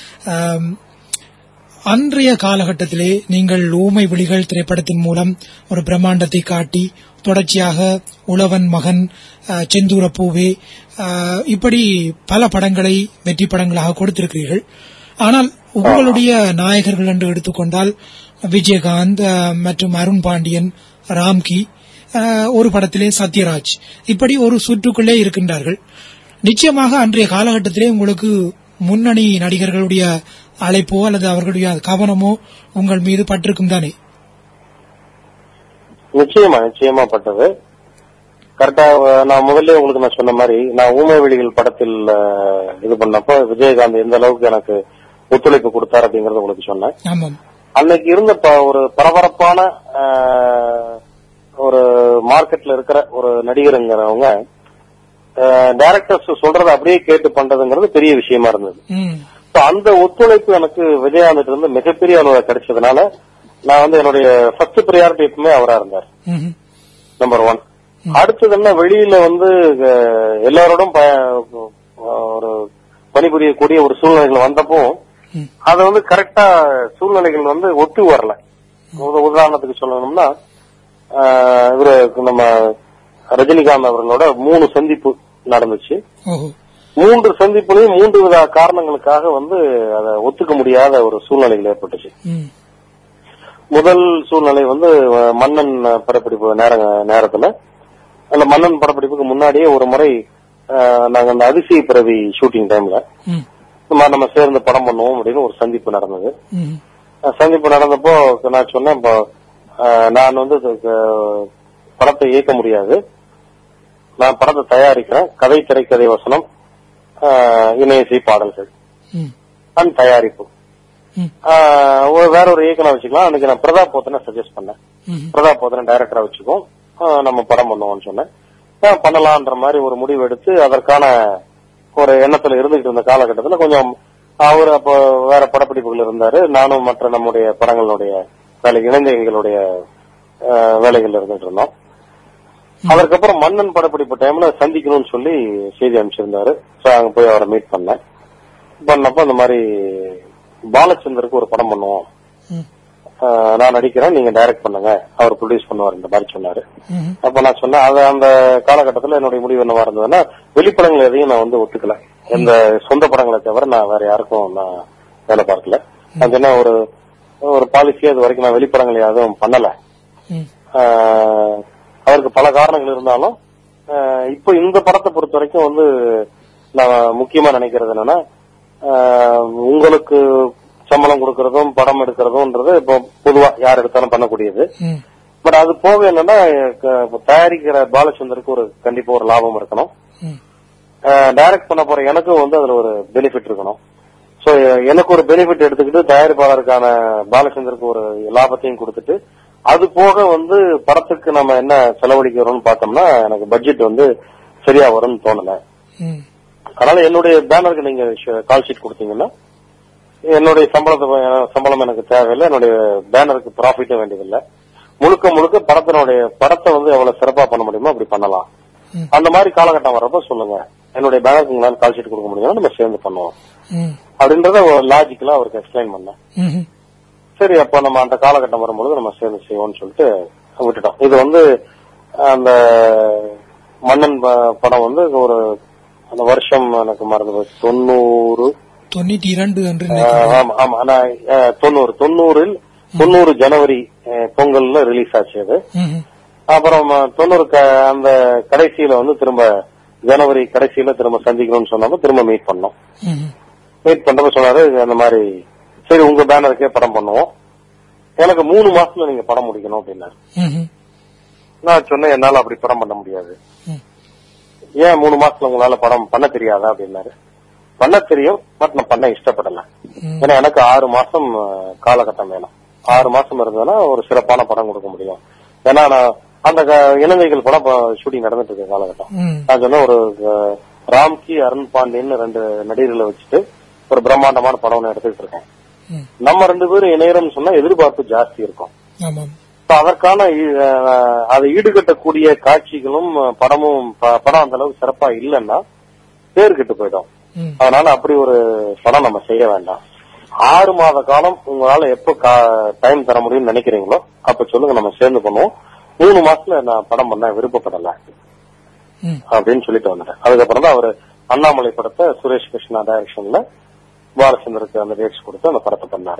S1: அன்றைய காலகட்டத்திலே நீங்கள் ஊமை விழிகள் திரைப்படத்தின் மூலம் ஒரு பிரம்மாண்டத்தை காட்டி தொடர்ச்சியாக உழவன் மகன், செந்தூர பூவே, இப்படி பல படங்களை வெற்றி படங்களாக கொடுத்திருக்கிறீர்கள். ஆனால் உங்களுடைய நாயகர்கள் என்று எடுத்துக்கொண்டால் விஜயகாந்த் மற்றும் அருண் பாண்டியன், ராம்கி, ஒரு படத்திலே சத்யராஜ், இப்படி ஒரு சுற்றுக்குள்ளே இருக்கின்றார்கள். நிச்சயமாக அன்றைய காலகட்டத்திலே உங்களுக்கு முன்னணி நடிகர்களுடைய அழைப்போ அல்லது அவர்களுடைய கவனமோ உங்கள் மீது பட்டிருக்கும் தானே?
S2: நிச்சயமா பட்டது. கரெக்டா நான் முதல்ல உங்களுக்கு நான் சொன்ன மாதிரி நான் ஊமை விழிகள் படத்தில் இது பண்ணப்போ விஜயகாந்த் எந்த அளவுக்கு எனக்கு ஒத்துழைப்பு கொடுத்தார் அப்படிங்கறத உங்களுக்கு சொன்னேன். அன்னைக்கு இருந்த ஒரு பரபரப்பான ஒரு மார்க்கெட்ல இருக்கிற ஒரு நடிகருங்கிறவங்க டைரக்டர்ஸ் சொல்றதை அப்படியே கேட்டு பண்றதுங்கிறது பெரிய விஷயமா இருந்தது. அந்த ஒத்துழைப்பு எனக்கு விஜயகாந்த் இருந்து மிகப்பெரிய அளவு கிடைச்சதுனால நான் வந்து என்னுடைய ஃபர்ஸ்ட் ப்ரையாரிட்டி எப்பவுமே அவரா இருந்தார், நம்பர் 1. அடுத்தது என்ன, வெளியில வந்து எல்லாரோடும் ஒரு பணிபுரியக்கூடிய ஒரு சூழ்நிலைகள் வந்தப்போ அத வந்து கரெக்டா சூழ்நிலைகள் வந்து ஒத்து வரல. உதாரணத்துக்கு சொல்லணும்னா இவரு நம்ம ரஜினிகாந்த் அவர்களோட 3 சந்திப்பு நடந்துச்சு. 3 சந்திப்புலையும் 3 வித காரணங்களுக்காக வந்து அதை ஒத்துக்க முடியாத ஒரு சூழ்நிலைகள் ஏற்பட்டுச்சு. முதல் சூழ்நிலை வந்து மன்னன் படப்பிடிப்பு நேரத்துல அந்த மன்னன் படப்பிடிப்புக்கு முன்னாடியே ஒரு முறை நாங்க அந்த அதிசய பிறவி ஷூட்டிங் டைம்ல நம்ம சேர்ந்து படம் பண்ணுவோம் அப்படின்னு ஒரு சந்திப்பு நடந்தது. சந்திப்பு நடந்தப்போ நான் சொன்னேன், இப்போ நான் வந்து படத்தை இயக்க முடியாது, நான் படத்தை தயாரிக்கிறேன், கதை திரைக்கதை வசனம் இணையசை பாடல்கள் அண்ட் தயாரிப்பு வேற ஒரு இயக்குனர் வச்சுக்கலாம். அன்னைக்கு நான் பிரதாப் போத்தனை சஜஸ்ட் பண்ணேன், பிரதாப் போத்தனை டைரக்டரா வச்சுக்கோம், நம்ம படம் பண்ணுவோம்னு சொன்னேன். பண்ணலான்ற மாதிரி ஒரு முடிவு எடுத்து அதற்கான ஒரு எண்ணத்துல இருந்துகிட்டு இருந்த காலகட்டத்தில் கொஞ்சம் அவரு அப்ப வேற படப்பிடிப்புகள் இருந்தாரு, நானும் மற்ற நம்முடைய படங்களுடைய இணைந்த எங்களுடைய வேலைகள் இருந்துட்டு இருந்தோம். அதற்கப்புறம் மன்னன் படப்பிடிப்பு டைம்ல சந்திக்கணும்னு சொல்லி செய்தி அனுப்பிச்சிருந்தாரு. அங்க போய் அவரை மீட் பண்ணப்ப இந்த மாதிரி பாலச்சந்தருக்கு ஒரு படம் பண்ணுவோம், நான் நடிக்கிறேன், நீங்க டைரக்ட் பண்ணுங்க, அவர் ப்ரொடியூஸ் பண்ணுவார் இந்த மாதிரி சொன்னாரு. அப்ப நான் சொன்னேன், அந்த காலகட்டத்தில் என்னுடைய முடிவு என்னவா இருந்ததுன்னா வெளிப்படங்கள் எதையும் நான் வந்து ஒத்துக்கல, எந்த சொந்த படங்களை தவிர நான் வேற யாருக்கும் நான் வேலை பார்க்கல. அது என்ன ஒரு பாலிசி, அது வரைக்கும் நான் வெளிப்படங்கள் எதுவும் பண்ணல. அவருக்கு பல காரணங்கள் இருந்தாலும் இப்போ இந்த படத்தை பொறுத்த வரைக்கும் வந்து நான் முக்கியமா நினைக்கிறது என்னன்னா, உங்களுக்கு சம்பளம் கொடுக்கறதும் படம் எடுக்கிறதும்ன்றது இப்போ பொதுவா யார் எடுத்தாலும் பண்ணக்கூடியது. பட் அது போக என்னன்னா தயாரிக்கிற பாலச்சந்தருக்கு ஒரு கண்டிப்பா ஒரு லாபம் இருக்கணும், டைரக்ட் பண்ண போற எனக்கும் வந்து அதுல ஒரு பெனிஃபிட் இருக்கணும். சோ எனக்கு ஒரு பெனிஃபிட் எடுத்துக்கிட்டு தயாரிப்பாளருக்கான பாலச்சந்தருக்கு ஒரு லாபத்தையும் கொடுத்துட்டு அது போக வந்து படத்துக்கு நம்ம என்ன செலவழிக்கிறோம்னு பார்த்தோம்னா எனக்கு பட்ஜெட் வந்து சரியா வரும்னு தோணல. அதனால என்னுடைய பேனருக்கு நீங்க கால் ஷீட் கொடுத்தீங்கன்னா என்னுடைய சம்பளம் எனக்கு தேவையில்லை, என்னுடைய பேனருக்கு ப்ராஃபிட்டும் வேண்டியதில்லை, முழுக்க படத்தை வந்து எவ்வளவு சிறப்பா பண்ண முடியுமோ அப்படி பண்ணலாம். அந்த மாதிரி காலகட்டம் வர்றப்ப சொல்லுங்க, என்னுடைய பேனருக்கு உங்களால கால் ஷீட் கொடுக்க முடியும்னா நம்ம சேர்ந்து பண்ணுவோம் அப்படின்றத ஒரு லாஜிக்கலா அவருக்கு எக்ஸ்பிளைன் பண்ணேன். சரி, அப்ப நம்ம அந்த காலகட்டம் வரும்பொழுது நம்ம சேர்ந்து செய்வோம்னு சொல்லிட்டு விட்டுட்டோம். இது வந்து அந்த மன்னன் படம் வந்து ஒரு அந்த வருஷம் எனக்கு மறந்து 90 ஜனவரி பொங்கல்ல ரிலீஸ் ஆச்சு அது. அப்புறம் 90 அந்த கடைசியில வந்து திரும்ப ஜனவரி கடைசியில திரும்ப சந்திக்கணும்னு சொன்னாலும் திரும்ப மீட் பண்ணோம். மீட் பண்றப்ப சொன்னாரு அந்த மாதிரி, சரி உங்க பேனருக்கே படம் பண்ணுவோம், எனக்கு 3 மாசத்துல நீங்க படம் முடிக்கணும் அப்படின்னாரு. நான் சொன்னேன், என்னால அப்படி படம் பண்ண முடியாது. ஏன் 3 மாசத்துல உங்களால படம் பண்ண தெரியாதா அப்படின்னாரு. பண்ண தெரியும், பட் நான் பண்ண இஷ்டப்படல. ஏன்னா எனக்கு 6 மாசம் காலகட்டம் வேணும், 6 மாசம் இருந்ததுன்னா ஒரு சிறப்பான படம் கொடுக்க முடியும். ஏன்னா நான் அந்த இலங்கைகள் படம் ஷூட்டிங் நடந்துட்டு இருக்க காலகட்டம். நான் சொன்ன ஒரு ராம்கி அருண் பாண்டியன் 2 நடிகர்களை வச்சுட்டு ஒரு பிரம்மாண்டமான படம் எடுத்துட்டு இருக்கேன். நம்ம 2 பேரும் இணையறோம்னு சொன்னா எதிர்பார்ப்பு ஜாஸ்தி இருக்கும். அதற்கான அதை ஈடுகட்டக்கூடிய காட்சிகளும் படம் அந்த அளவுக்கு சிறப்பா இல்லைன்னா பேர் கெட்டு போயிடும். அதனால அப்படி ஒரு படம் நம்ம செய்ய வேண்டாம். 6 மாத காலம் உங்களால எப்ப டைம் தர முடியும்னு நினைக்கிறீங்களோ அப்ப சொல்லுங்க, நம்ம சேர்ந்து பண்ணுவோம். 3 மாசத்துல நான் படம் பண்ண விருப்பப்படல அப்படின்னு சொல்லிட்டு வந்துட்டேன். அதுக்கப்புறம் தான் அவரு அண்ணாமலை படத்தை சுரேஷ் கிருஷ்ணா டைரக்ஷன்ல பாலச்சந்தருக்கு அந்த டேட்ஸ் கொடுத்து அந்த படத்தை பண்ணாரு.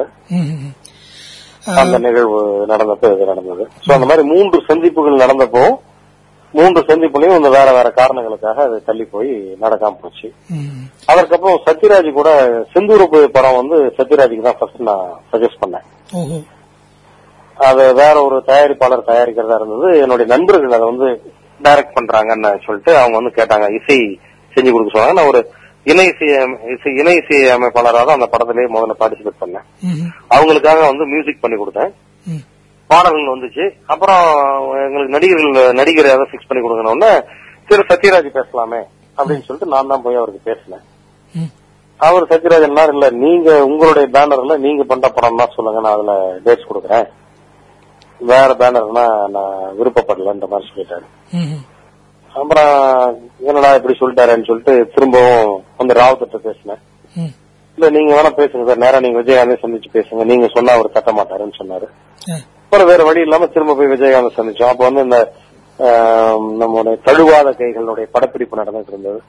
S2: அந்த நிகழ்வு நடந்தப்போ இது நடந்தது. சோ அந்த மாதிரி 3 சந்திப்புகள் நடந்தப்போ 3 சந்திப்புலையும் இந்த வேற வேற காரணங்களுக்காக அது தள்ளி போய் நடக்காம போச்சு. அதற்கப்புறம் சத்யராஜ் கூட செந்தூரப்பு படம் வந்து சத்யராஜுக்கு தான் ஃபர்ஸ்ட் நான் சஜஸ்ட் பண்ணேன். அது வேற ஒரு தயாரிப்பாளர் தயாரிக்கிறதா இருந்தது. என்னுடைய நண்பர்கள் அதை வந்து டைரக்ட் பண்றாங்கன்னு சொல்லிட்டு அவங்க வந்து கேட்டாங்க, இசை செஞ்சு கொடுக்க சொன்னாங்க. நான் ஒரு இணை இசை அமைப்பாளராக தான் அந்த படத்திலேயே முதல்ல பார்ட்டிசிபேட் பண்ணேன். அவங்களுக்காக வந்து மியூசிக் பண்ணி கொடுத்தேன், பாடல்கள் வந்துச்சு. அப்புறம் எங்களுக்கு நடிகர் ஏதாவது பிக்ஸ் பண்ணி கொடுக்கணும்னு சரி சத்யராஜ் பேசலாமே அப்படின்னு சொல்லிட்டு நான் தான் போய் அவருக்கு பேசினேன். அவர் சத்யராஜ் என்ன இல்ல, நீங்க உங்களுடைய பேனர்ல நீங்க பண்ற படம் தான் சொல்லுங்க, நான் அதுல டேட்ஸ் கொடுக்குறேன், வேற பேனர்னா நான் விருப்பப்படலன்ற மாதிரி சொல்லிட்டாரு. அப்புறம் என்னடா இப்படி சொல்லிட்டாருன்னு சொல்லிட்டு திரும்பவும் வந்து ராவத்திட்ட பேசினேன். இல்ல நீங்க வேணா பேசுங்க சார், நேரம் நீங்க விஜயகாந்தை சந்திச்சு பேசுங்க, நீங்க சொன்னா அவர் தட்ட மாட்டாருன்னு சொன்னாரு. அப்புறம் வேற வழி இல்லாம திரும்ப போய் விஜயகாந்தை சந்திச்சோம். அப்ப வந்து இந்த நம்மளுடைய தழுவாத கைகளுடைய படப்பிடிப்பு நடந்துட்டு இருந்தது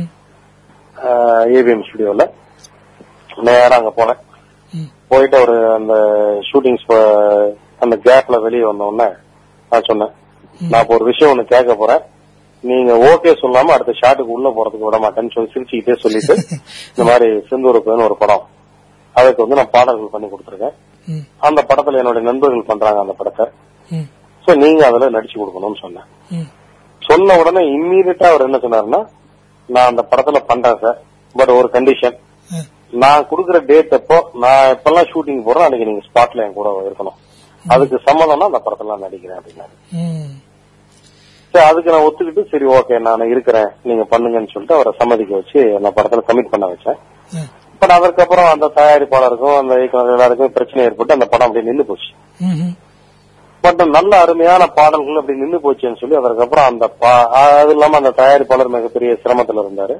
S2: ஏவிஎம் ஸ்டுடியோல. நேரம் அங்க போனேன். போயிட்டு ஒரு அந்த ஷூட்டிங் அந்த கேப்ல வெளியே வந்த உடனே நான் சொன்னேன், நான் இப்ப ஒரு விஷயம் ஒண்ணு கேட்க போறேன், நீங்க ஓகே சொல்லாம அடுத்த ஷாட்டுக்கு உள்ள போறதுக்கு விட மாட்டேன்னு சொல்லி சிரிச்சுக்கிட்டே சொல்லிட்டு இந்த மாதிரி செந்தூரப்புன்னு ஒரு படம் அதுக்கு வந்து நான் பாடல்கள் பண்ணி கொடுத்துருக்கேன். அந்த படத்துல என்னுடைய நண்பர்கள் பண்றாங்க அந்த படத்தை, சோ நீங்க அதுல நடிச்சு கொடுக்கணும்னு சொன்னேன். சொன்ன உடனே இம்மீடியட்டா அவர் என்ன சொன்னாருன்னா, நான் அந்த படத்துல பண்றேன் சார், பட் ஒரு கண்டிஷன், நான் குடுக்கற டேட் அப்போ நான் எப்பெல்லாம் ஷூட்டிங் போறேன் அன்னைக்கு நீங்க ஸ்பாட்ல என் கூட இருக்கணும், அதுக்கு சம்மதம்னா அந்த படத்துல நான் நடிக்கிறேன் அப்படின்னாரு. சரி அதுக்கு நான் ஒத்துக்கிட்டு சரி ஓகே நான் இருக்கிறேன் நீங்க பண்ணுங்கன்னு சொல்லிட்டு அவரை சம்மதிக்க வச்சு அந்த படத்துல கமிட் பண்ண வச்சேன். பட் அதற்கப்புறம் அந்த தயாரிப்பாளருக்கும் அந்த இயக்குநர் எல்லாருக்கும் பிரச்சனை ஏற்பட்டு அந்த படம் அப்படி நின்று போச்சு. பட் நல்ல அருமையான பாடல்கள் அப்படி நின்று போச்சுன்னு சொல்லி அதற்கப்புறம் அந்த அது இல்லாம அந்த தயாரிப்பாளர் மிகப்பெரிய சிரமத்துல இருந்தாரு.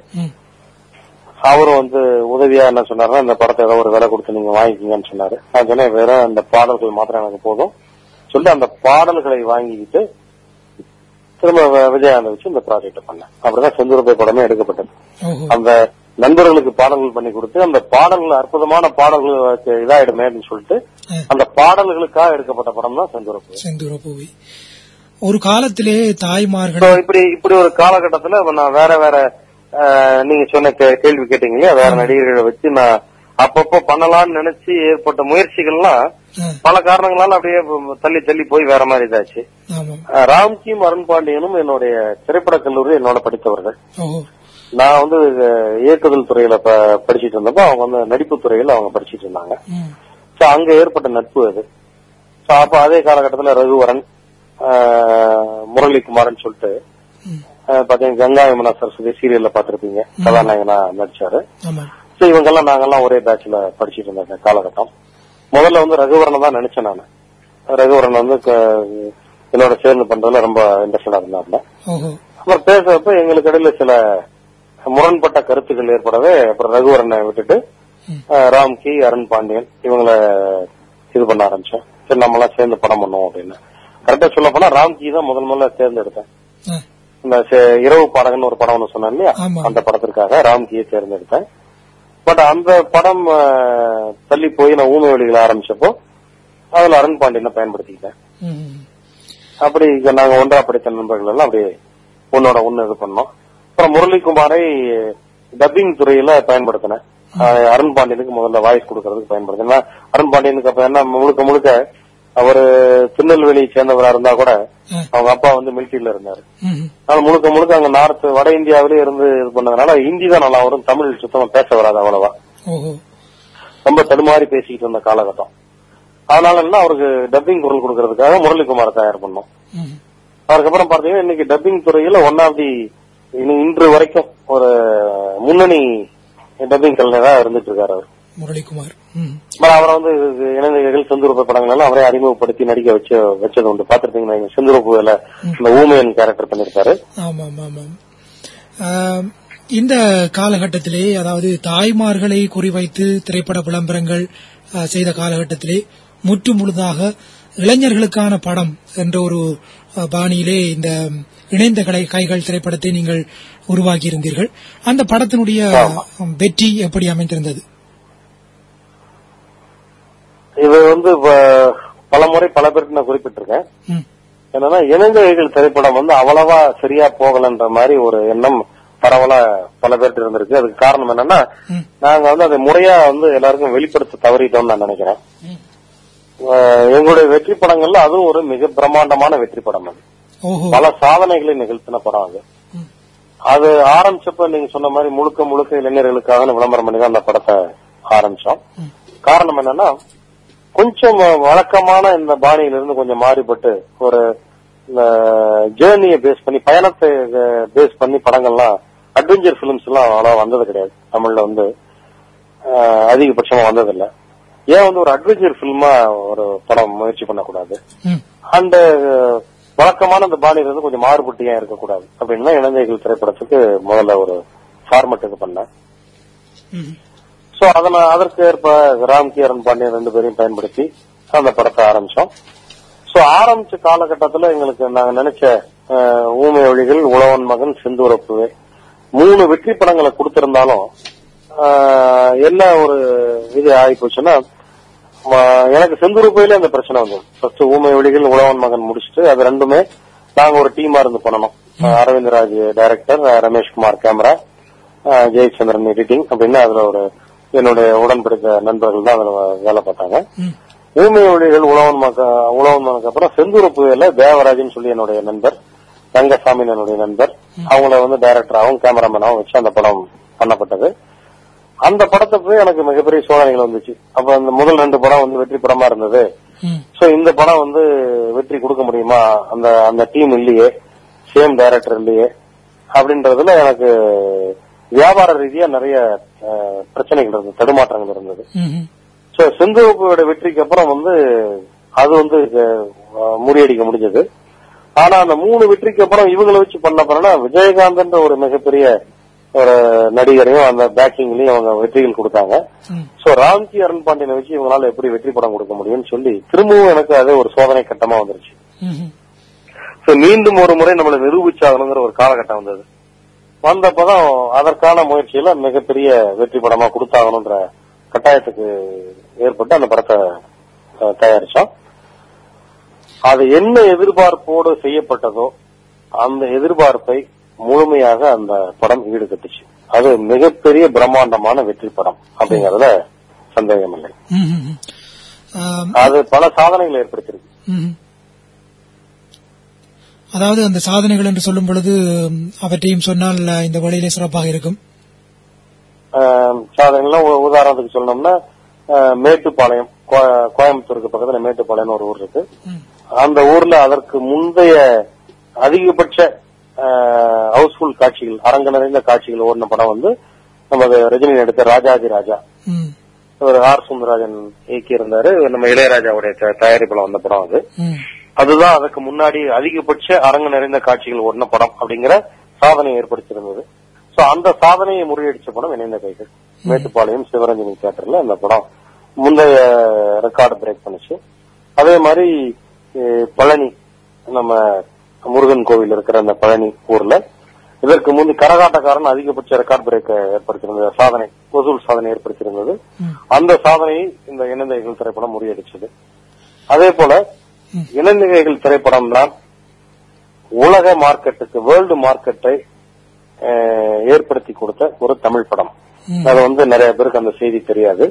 S2: அவரும் வந்து உதவியா என்ன சொன்னாருன்னா, இந்த படத்தை ஏதோ ஒரு விலை கொடுத்து நீங்க வாங்கிக்கீங்கன்னு சொன்னாரு. நான் சொன்னேன் வெறும் அந்த பாடல்கள் மாத்திரம் எனக்கு போதும் சொல்லிட்டு அந்த பாடல்களை வாங்கிக்கிட்டு திரும்ப விஜயகாந்த் வச்சு இந்த ப்ராஜெக்ட் பண்ணேன். அப்படிதான் செந்தூரப்பை படமே எடுக்கப்பட்டது. அந்த நண்பர்களுக்கு பாடல்கள் பண்ணி கொடுத்து அந்த பாடல்கள் அற்புதமான பாடல்கள் இதாயிடுமே அப்படின்னு சொல்லிட்டு அந்த பாடல்களுக்காக எடுக்கப்பட்ட படம் தான் செந்தூரப்பூவை.
S1: ஒரு காலத்திலே தாய்மார்கள்
S2: இப்படி ஒரு காலகட்டத்துல நான் வேற வேற நீங்க சொன்ன கேள்வி கேட்டீங்களே, வேற நடிகர்களை வச்சு நான் அப்பப்போ பண்ணலாம்னு நினைச்சு ஏற்பட்ட முயற்சிகள்லாம் பல காரணங்களால அப்படியே தள்ளி தள்ளி போய் வேற மாதிரி இதாச்சு. ராம்கியும் அருண் பாண்டியனும் என்னுடைய திரைப்பட கல்லூரி என்னோட படித்தவர்கள். நான் வந்து இயக்குதல் துறையில படிச்சுட்டு இருந்தப்போ அவங்க வந்து நடிப்பு துறையில அவங்க படிச்சுட்டு இருந்தாங்க. சோ அங்க ஏற்பட்ட நட்பு அது. சோ அப்ப அதே காலகட்டத்துல ரகுவரன், முரளிகுமார்னு சொல்லிட்டு பாத்தீங்கன்னா கங்கா யமுனா சரஸ்வதி சீரியல்ல பாத்திருப்பீங்க, கதாநாயகனா நடிச்சாரு. சோ இவங்கெல்லாம் நாங்கெல்லாம் ஒரே பேட்ச்ல படிச்சுட்டு இருந்த காலகட்டம். முதல்ல வந்து ரகுவரனை தான் நினைச்சேன் நானு. ரகுவரன் வந்து என்னோட சேர்ந்து பண்றதுல ரொம்ப இன்ட்ரெஸ்டா இருந்தாருல. அப்புறம் பேசுறப்ப எங்களுக்கு இடையில சில முரண்பட்ட கருத்துக்கள் ஏற்படவே அப்புறம் ரகுவரனை விட்டுட்டு ராம்கி, அருண் பாண்டியன் இவங்களை இது பண்ண ஆரம்பிச்சேன். சரி நம்ம எல்லாம் சேர்ந்து படம் பண்ணுவோம் அப்படின்னு. கரெக்டா சொல்ல போனா ராம்கி தான் முதல்ல தேர்ந்தெடுத்தேன். இந்த இரவு பாடகன் ஒரு படம் ஒண்ணு சொன்னேன் இல்லையா, அந்த படத்திற்காக ராம்கியை தேர்ந்தெடுத்தேன். பட் அந்த படம் தள்ளி போய் நான் ஊமை வழிகளை ஆரம்பிச்சப்போ அதுல அருண் பாண்டியனை பயன்படுத்திக்கிட்டேன். அப்படி நாங்க ஒன்றா படித்த நண்பர்கள் எல்லாம் அப்படியே ஒன்னோட ஒண்ணு இது பண்ணோம். அப்புறம் முரளிகுமாரை டப்பிங் துறையில பயன்படுத்தினேன். அருண் பாண்டியனுக்கு முதல்ல வாய்ஸ் கொடுக்கறதுக்கு பயன்படுத்தினேன். அருண் பாண்டியனுக்கு அப்ப என்ன முழுக்க முழுக்க அவரு திருநெல்வேலியை சேர்ந்தவரா இருந்தா கூட அவங்க அப்பா வந்து மிலிட்டரியில இருந்தாரு. அதனால முழுக்க முழுக்க அங்க நார்த் வட இந்தியாவிலேயே இருந்து இது பண்ணதுனால ஹிந்தி தான் நல்லா வரும், தமிழ் சுத்தமா பேச வராது அவ்வளவா. ரொம்ப தடுமாறி பேசிக்கிட்டு இருந்த காலகட்டம். அதனால என்ன அவருக்கு டப்பிங் குரல் கொடுக்கறதுக்காக முரளிகுமாரை தயார் பண்ணோம். அதுக்கப்புறம் பாத்தீங்கன்னா இன்னைக்கு டப்பிங் துறையில ஒன் ஆஃப் தி இன்று வரைக்கும் ஒரு முன்னணி டப்பிங் கலைஞரா இருந்துட்டு இருக்காரு அவர்
S1: முரளிகுமார்.
S2: அவரை வந்து இளைஞர்கள் செந்தூரப்பு படங்கள் அவரே அறிமுகப்படுத்தி நடிக்க வச்சது உண்டு. பாத்திருப்பீங்க செந்தூரப்புல இந்த ஊமையன் கேரக்டர் பண்ணிருக்காரு.
S1: இந்த காலகட்டத்திலே அதாவது தாய்மார்களை குறிவைத்து திரைப்பட விளம்பரங்கள் செய்த காலகட்டத்திலே முற்று முழுதாக இளைஞர்களுக்கான படம் என்ற ஒரு பாணியிலே இந்த இணைந்த கைகள் திரைப்படத்தை நீங்கள் உருவாக்கி இருந்தீர்கள். அந்த படத்தினுடைய வெற்றி எப்படி அமைந்திருந்தது?
S2: இது வந்து பல முறை பல பேருக்கு நான் குறிப்பிட்டிருக்கேன். என்னன்னா இணைந்தவைகள் திரைப்படம் வந்து அவ்வளவா சரியா போகலன்ற மாதிரி ஒரு எண்ணம் பரவலா பல பேர்கிட்ட இருந்திருக்கு. அதுக்கு காரணம் என்னன்னா, நாங்க வந்து அதை முறையா வந்து எல்லாருக்கும் வெளிப்படுத்த தவறிட்டோம்னு நான் நினைக்கிறேன். எங்களுடைய வெற்றி படங்கள்ல அதுவும் ஒரு மிக பிரம்மாண்டமான வெற்றி படம். அது பல சாதனைகளை நிகழ்த்தின படம். அது ஆரம்பிச்சப்ப நீங்க சொன்ன மாதிரி முழுக்க முழுக்க இளைஞர்களுக்காக விளம்பரம் பண்ணி தான் அந்த படத்தை ஆரம்பிச்சோம். காரணம் என்னன்னா, கொஞ்சம் வழக்கமான இந்த பாணியிலிருந்து கொஞ்சம் மாறிப்பட்டு ஒரு ஜேர்னியை பேஸ் பண்ணி, பயணத்தை பேஸ் பண்ணி படங்கள்லாம், அட்வென்ச்சர் பிலிம்ஸ் எல்லாம் அவ்வளவா வந்தது கிடையாது தமிழ்ல. வந்து அதிகபட்சமா வந்ததில்லை. ஏன் வந்து ஒரு அட்வென்ச்சர் பிலிமா ஒரு படம் முயற்சி பண்ணக்கூடாது, அந்த வழக்கமான அந்த பாணியிலிருந்து கொஞ்சம் மாறுபட்டு ஏன் இருக்கக்கூடாது அப்படின்னு தான் இளைஞர்கள் திரைப்படத்துக்கு முதல்ல ஒரு ஃபார்மட் இது பண்ணேன். சோ அதற்கு ஏற்ப ராம்கி அருண் பாண்டியன் 2 பேரையும் பயன்படுத்தி அந்த படத்தை ஆரம்பிச்சோம். சோ ஆரம்பிச்ச காலகட்டத்துல எங்களுக்கு நாங்க நினைச்ச ஊமை ஒளிகள், உழவன் மகன், செந்தூரப்புவே 3 வெற்றி படங்களை கொடுத்திருந்தாலும் என்ன ஒரு இது ஆகி போச்சுன்னா, எனக்கு செந்தூரப்புவேல அந்த பிரச்சனை வந்து ஃபர்ஸ்ட் ஊமை ஒளிகள், உழவன் மகன் முடிச்சுட்டு அது 2மே நாங்க ஒரு டீமா இருந்து பண்ணணும். Arvind Raj director, Rameshkumar camera, Jayachandran editing அப்படின்னு அதுல ஒரு என்னுடைய உடன்படித்த நண்பர்கள் தான் அதுல வேலை பார்த்தாங்க. ஊமை ஒளிகள், உழவன் மகனுக்கு அப்புறம் செந்தூரப்புவேல தேவராஜன் சொல்லி என்னுடைய நண்பர், ரங்கசாமி என்னுடைய நண்பர், அவங்கள வந்து டைரக்டராகவும் கேமராமேனாகவும் வச்சு அந்த படம் பண்ணப்பட்டது. அந்த படத்தை போய் எனக்கு மிகப்பெரிய சோதனைகள் வந்துச்சு. அப்ப அந்த முதல் 2 படம் வந்து வெற்றி படமா இருந்தது. சோ இந்த படம் வந்து வெற்றி கொடுக்க முடியுமா, அந்த டீம் இல்லையே, சேம் டைரக்டர் இல்லையே அப்படின்றதுல எனக்கு வியாபார ரீதியா நிறைய பிரச்சனைகள் இருந்தது, தடுமாற்றங்கள் இருந்தது. சோ செந்தூரப்புவோட வெற்றிக்கு அப்புறம் வந்து அது வந்து முறியடிக்க முடிஞ்சது. ஆனா அந்த 3 வெற்றிக்கு அப்புறம் இவங்களை வச்சு பண்ண போறேன்னா, விஜயகாந்த் ஒரு மிகப்பெரிய ஒரு நடிகரையும் அந்த பேக்கிங்லயும் அவங்க வெற்றிகள் கொடுத்தாங்க. சோ ராம்கி அருண் பாண்டியனை வச்சு இவங்களால எப்படி வெற்றி படம் கொடுக்க முடியும்னு சொல்லி திரும்பவும் எனக்கு அதே ஒரு சோதனை கட்டமா வந்துருச்சு. சோ மீண்டும் ஒரு முறை நம்மளை நிரூபிச்சாகணுங்கிற ஒரு காலகட்டம் வந்தது. வந்தப்பதான் அதற்கான முயற்சியில மிகப்பெரிய வெற்றி படமா கொடுத்தாகணும்ன்ற கட்டாயத்துக்கு ஏற்பட்டு அந்த படத்தை தயாரிச்சோம். அது என்ன எதிர்பார்ப்போடு செய்யப்பட்டதோ அந்த எதிர்பார்ப்பை முழுமையாக அந்த படம் ஈடுகட்டுச்சு. அது மிகப்பெரிய பிரம்மாண்டமான வெற்றி படம் அப்படிங்கறதுல சந்தேகம் இல்லை. அது பல சாதனைகளை ஏற்படுத்தியிருக்கு.
S1: அதாவது அந்த சாதனைகள் என்று சொல்லும் பொழுது அவற்றையும் சொன்னால் இந்த வழியிலே சிறப்பாக இருக்கும்.
S2: சாதனைகள்லாம் உதாரணத்துக்கு சொல்லணும்னா, மேட்டுப்பாளையம், கோயம்புத்தூருக்கு பக்கத்துல மேட்டுப்பாளையம் ஒரு ஊர் இருக்கு. அந்த ஊர்ல அதற்கு முந்தைய அதிகபட்ச ஹவுஸ்ஃபுல் காட்சிகள், அரங்க நிறைந்த காட்சிகள் ஓடின படம் வந்து நமது ரஜினி எடுத்த ராஜாதி ராஜா. ஒரு ஆர் சுந்தரராஜன் இயக்கி இருந்தாரு. நம்ம இளையராஜாவுடைய தயாரிப்புல வந்த படம் அது. அதுதான் அதுக்கு முன்னாடி அதிகபட்ச அரங்க நிறைந்த காட்சிகள் ஓடின படம் அப்படிங்கிற சாதனையை ஏற்படுத்தியிருந்தது. சோ அந்த சாதனையை முறியடிச்ச படம் இணைந்த கைகள். மேட்டுப்பாளையம் சிவரஞ்சனி தியேட்டர்ல அந்த படம் முந்தைய ரெக்கார்டு பிரேக் பண்ணுச்சு. அதே மாதிரி பழனி, நம்ம முருகன் கோவில் இருக்கிற அந்த பழனி ஊர்ல இதற்கு முந்தி கரகாட்டக்காரன் அதிகபட்ச ரெக்கார்ட் பிரேக் ஏற்படுத்தியிருந்தது, சாதனை, வசூல் சாதனை ஏற்படுத்தியிருந்தது. அந்த சாதனையை இந்த இணைந்தகைகள் திரைப்படம் முறியடிச்சது. அதே போல இணைந்தகைகள் திரைப்படம் தான் உலக மார்க்கெட்டுக்கு, வேர்ல்டு மார்க்கெட்டை ஏற்படுத்தி கொடுத்த ஒரு தமிழ் படம். அது வந்து நிறைய பேருக்கு அந்த செய்தி தெரியாது.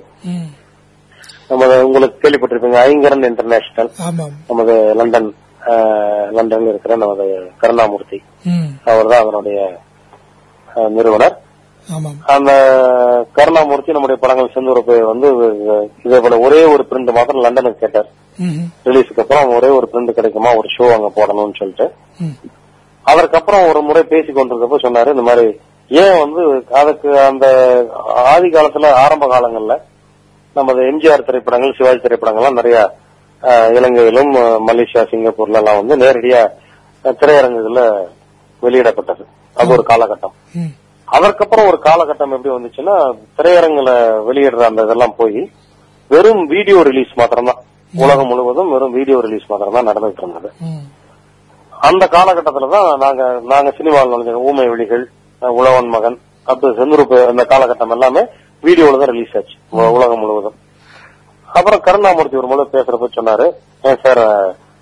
S2: நமது உங்களுக்கு கேள்விப்பட்டிருப்பீங்க, ஐங்கரன் இன்டர்நேஷனல், நமது லண்டன்ல இருக்கிற நமது கருணாமூர்த்தி, அவர் தான் அதனுடைய நிறுவனர். அந்த கருணாமூர்த்தி நம்முடைய படங்கள் செந்தூரப்புவே வந்து இதே போல ஒரே ஒரு பிரிண்ட் மாத்திரம் லண்டனுக்கு கேட்டார். ரிலீஸுக்கு அப்புறம் ஒரே ஒரு பிரிண்ட் கிடைக்குமா, ஒரு ஷோ அங்க போடணும்னு சொல்லிட்டு. அதற்கப்புறம் ஒரு முறை பேசி கொண்டிருக்கப்ப சொன்னாரு, இந்த மாதிரி ஏன் வந்து அதுக்கு அந்த ஆதி காலத்துல ஆரம்ப காலங்கள்ல நமது எம்ஜிஆர் திரைப்படங்கள், சிவாஜி திரைப்படங்கள்லாம் நிறைய இலங்கையிலும் மலேசியா, சிங்கப்பூர்ல எல்லாம் வந்து நேரடியா திரையரங்குகள்ல வெளியிடப்பட்டது. அது ஒரு காலகட்டம். அதற்கப்புறம் ஒரு காலகட்டம் எப்படி வந்துச்சுன்னா, திரையரங்குல வெளியிடுற அந்த இதெல்லாம் போய் வெறும் வீடியோ ரிலீஸ் மாத்திரம்தான், உலகம் முழுவதும் வெறும் வீடியோ ரிலீஸ் மாத்திரம் தான் நடந்துட்டு இருந்தது. அந்த காலகட்டத்துலதான் நாங்க சினிமாவில் நுழைஞ்ச ஊமை ஒளிகள், உழவன் மகன், அப்படி செந்தூரப்பு, அந்த காலகட்டம் எல்லாமே வீடியோல தான் ரிலீஸ் ஆச்சு உலகம் முழுவதும். அப்புறம் கருணாமூர்த்தி ஒரு முறை பேசுறப்ப சொன்னாரு, சார் நம்ம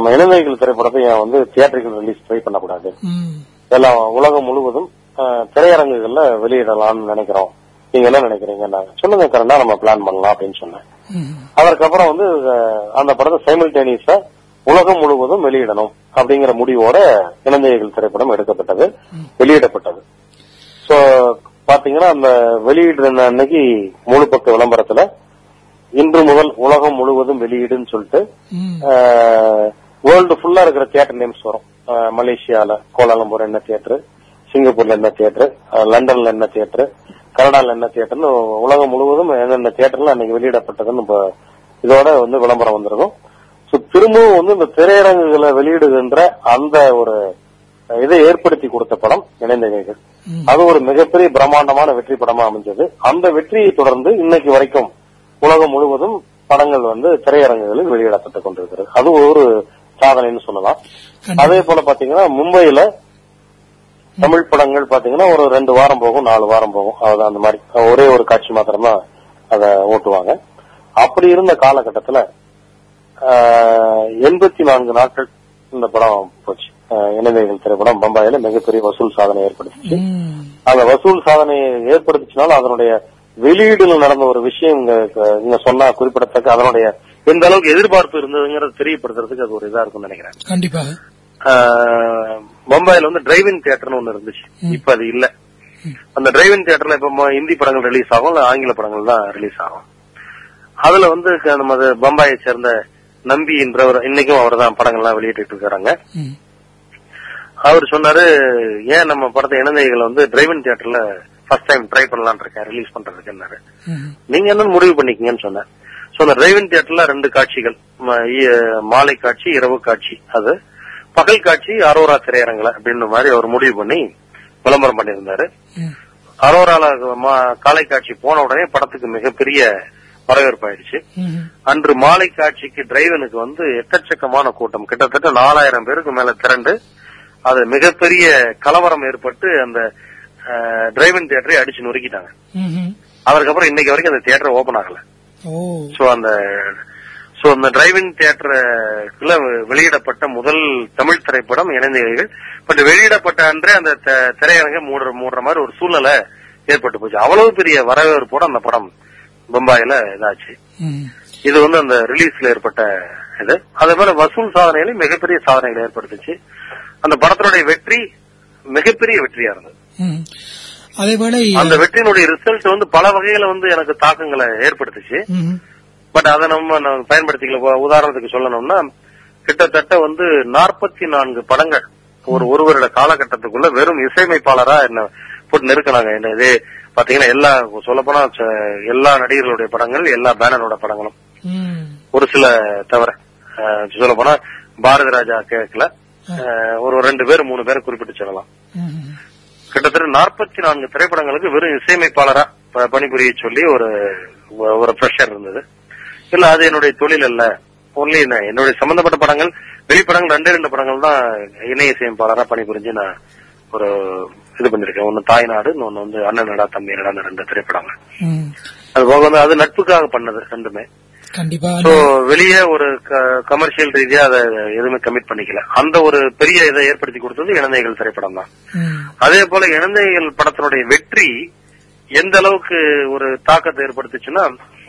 S2: நம்ம இளைஞர்கள் திரைப்படத்தை வந்து தியேட்டர்கள் ரிலீஸ் ட்ரை பண்ணக்கூடாது, எல்லாம் உலகம் முழுவதும் திரையரங்குகள்ல வெளியிடலாம்னு நினைக்கிறோம், நீங்க என்ன நினைக்கிறீங்க, சொல்லுங்க கரெக்டா நம்ம பிளான் பண்ணலாம் அப்படின்னு சொன்னேன். அதற்கப்புறம் வந்து அந்த படத்தை சைமல்டேனியஸா உலகம் முழுவதும் வெளியிடணும் அப்படிங்கிற முடிவோட இளைஞர்கள் திரைப்படம் எடுக்கப்பட்டது, வெளியிடப்பட்டது. சோ பாத்தீங்கன்னா அந்த வெளியிடுற அன்னைக்கு முழு பக்க விளம்பரத்துல இன்று முதல் உலகம் முழுவதும் வெளியீடுன்னு சொல்லிட்டு வேர்ல்டு ஃபுல்லா இருக்கிற தியேட்டர் நேம்ஸ் வரும். மலேசியால கோலாலம்பூர் என்ன தியேட்டர், சிங்கப்பூர்ல என்ன தியேட்டர், லண்டன்ல என்ன தியேட்டர், கனடால என்ன தியேட்டர்னு உலகம் முழுவதும் என்னென்ன தியேட்டர்ல அன்னைக்கு வெளியிடப்பட்டதுன்னு இதோட வந்து விளம்பரம் வந்திருக்கும். திரும்பவும் வந்து இந்த திரையரங்குகளை வெளியிடுகின்ற அந்த ஒரு இதை ஏற்படுத்தி கொடுத்த படம் இணைந்த கைகள். அது ஒரு மிகப்பெரிய பிரம்மாண்டமான வெற்றி படமா அமைஞ்சது. அந்த வெற்றியை தொடர்ந்து இன்னைக்கு வரைக்கும் உலகம் முழுவதும் படங்கள் வந்து திரையரங்குகளில் வெளியிடப்பட்டுக் கொண்டிருக்கிறது. அது ஒரு சாதனைன்னு சொல்லலாம். அதே போல பாத்தீங்கன்னா மும்பையில தமிழ் படங்கள் பாத்தீங்கன்னா ஒரு 2 வாரம் போகும், 4 வாரம் போகும், அதாவது அந்த மாதிரி ஒரே ஒரு காட்சி மாத்திரம்தான் அதை ஓட்டுவாங்க. அப்படி இருந்த காலகட்டத்துல 84 நாட்கள் இந்த படம் போச்சு. இணையர்கள் திரைப்படம் பம்பாயில மிகப்பெரிய வசூல் சாதனை ஏற்படுத்திச்சு. அந்த வசூல் சாதனையை ஏற்படுத்தினாலும் அதனுடைய வெளியீடுல நடந்த ஒரு விஷயம் இங்க சொன்னா குறிப்பிடத்தக்க, அதனுடைய எந்த அளவுக்கு எதிர்பார்ப்பு இருந்ததுங்கிறத தெரியப்படுத்துறதுக்கு அது ஒரு இதா இருக்கும்னு நினைக்கிறேன்.
S1: கண்டிப்பா
S2: பம்பாயில வந்து டிரைவிங் தியேட்டர்னு ஒண்ணு இருந்துச்சு, இப்ப அது இல்ல. அந்த டிரைவிங் தியேட்டர்ல இப்ப ஹிந்தி படங்கள் ரிலீஸ் ஆகும், இல்ல ஆங்கில படங்கள் தான் ரிலீஸ் ஆகும். அதுல வந்து நம்ம பம்பாயை சேர்ந்த நம்பி என்றவர், இன்னைக்கும் அவர் தான் படங்கள்லாம் வெளியிட்டு இருக்காங்க. அவர் சொன்னாரு, ஏன் நம்ம படத்தை இணைந்தைகளை வந்து டிரைவிங் தியேட்டர்ல ஃபர்ஸ்ட் டைம் ட்ரை பண்ணலாம்னு இருக்கேன் ரிலீஸ் பண்றதுக்கு. நீங்க என்ன முடிவு பண்ணிக்கீங்கன்னு சொன்னேன். சோ அந்த டிரைவிங் தியேட்டர்ல 2 காட்சிகள், மாலை காட்சி, இரவு காட்சி, அது பகல் காட்சி அரோரா திரையரங்குல அப்படின்னு மாதிரி அவர் முடிவு பண்ணி விளம்பரம் பண்ணியிருந்தாரு. அரோரால காலை காட்சி போன உடனே படத்துக்கு மிகப்பெரிய வரவேற்பு ஆயிடுச்சு. அன்று மாலை காட்சிக்கு டிரைவனுக்கு வந்து எக்கச்சக்கமான கூட்டம், கிட்டத்தட்ட 4000 பேருக்கு மேல திரண்டு அது மிகப்பெரிய கலவரம் ஏற்பட்டு அந்த டிரைவிங் தியேட்டரை அடிச்சு நொறுக்கிட்டாங்க. அதுக்கப்புறம் இன்னைக்கு வரைக்கும் அந்த தியேட்டர் ஓபன் ஆகல. சோ அந்த டிரைவிங் தியேட்டருக்குள்ள வெளியிடப்பட்ட முதல் தமிழ் திரைப்படம் இணைந்தைகள். பட் வெளியிடப்பட்ட அன்றே அந்த திரையரங்க மூடுற மாதிரி ஒரு சூழ்நிலை ஏற்பட்டு போச்சு. அவ்வளவு பெரிய வரவேற்போட அந்த படம் பம்பாயில இதாச்சு. இது வந்து அந்த ரிலீஸ்ல ஏற்பட்ட இது. அதே போல வசூல் சாதனையில மிகப்பெரிய சாதனைகளை ஏற்படுத்துச்சு. அந்த படத்தினுடைய வெற்றி மிகப்பெரிய வெற்றியா இருந்தது.
S1: அதேபோல
S2: அந்த வெற்றியினுடைய ரிசல்ட் வந்து பல வகையில வந்து எனக்கு தாக்கங்களை ஏற்படுத்துச்சு. பட் அதை நம்ம பயன்படுத்திக்கல. உதாரணத்துக்கு சொல்லணும்னா கிட்டத்தட்ட வந்து 44 படங்கள் ஒரு வருட காலகட்டத்துக்குள்ள வெறும் இசையமைப்பாளரா என்ன போட்டு நெருக்கினாங்க. என்ன இது பாத்தீங்கன்னா எல்லா சொல்லப்போனா எல்லா நடிகர்களுடைய படங்கள், எல்லா பேனரோட படங்களும், ஒரு சில தவிர சொல்ல போனா பாரதி ராஜா கேட்கல, ஒரு 2 பேர் 3 பேரை குறிப்பிட்டு சொல்லலாம். கிட்டத்தட்ட 44 திரைப்படங்களுக்கு வெறும் இசையமைப்பாளரா பணிபுரிய சொல்லி ஒரு பிரஷர் இருந்தது. இல்ல அது என்னுடைய தொழில் அல்ல, ஒன்லி என்னுடைய சம்பந்தப்பட்ட படங்கள், வெளிப்படங்கள் 2 படங்கள் தான் இணை இசையமைப்பாளரா பணிபுரிஞ்சு நான் ஒரு இது பண்ணிருக்கேன். ஒன்னு தாய்நாடு, இன்னொன்னு வந்து அண்ணன் நடா தம்பி நடா, அந்த 2 திரைப்படங்கள். அது போக வந்து அது நட்புக்காக பண்ணது 2மே. சோ வெளியே ஒரு கமர்ஷியல் ரீதியா அதை எதுவுமே கமிட் பண்ணிக்கல. அந்த ஒரு பெரிய இதை ஏற்படுத்தி கொடுத்தது இணைந்தைகள் திரைப்படம் தான். அதே போல இணைந்தைகள் படத்தினுடைய வெற்றி எந்த அளவுக்கு ஒரு தாக்கத்தை ஏற்படுத்துச்சுன்னா,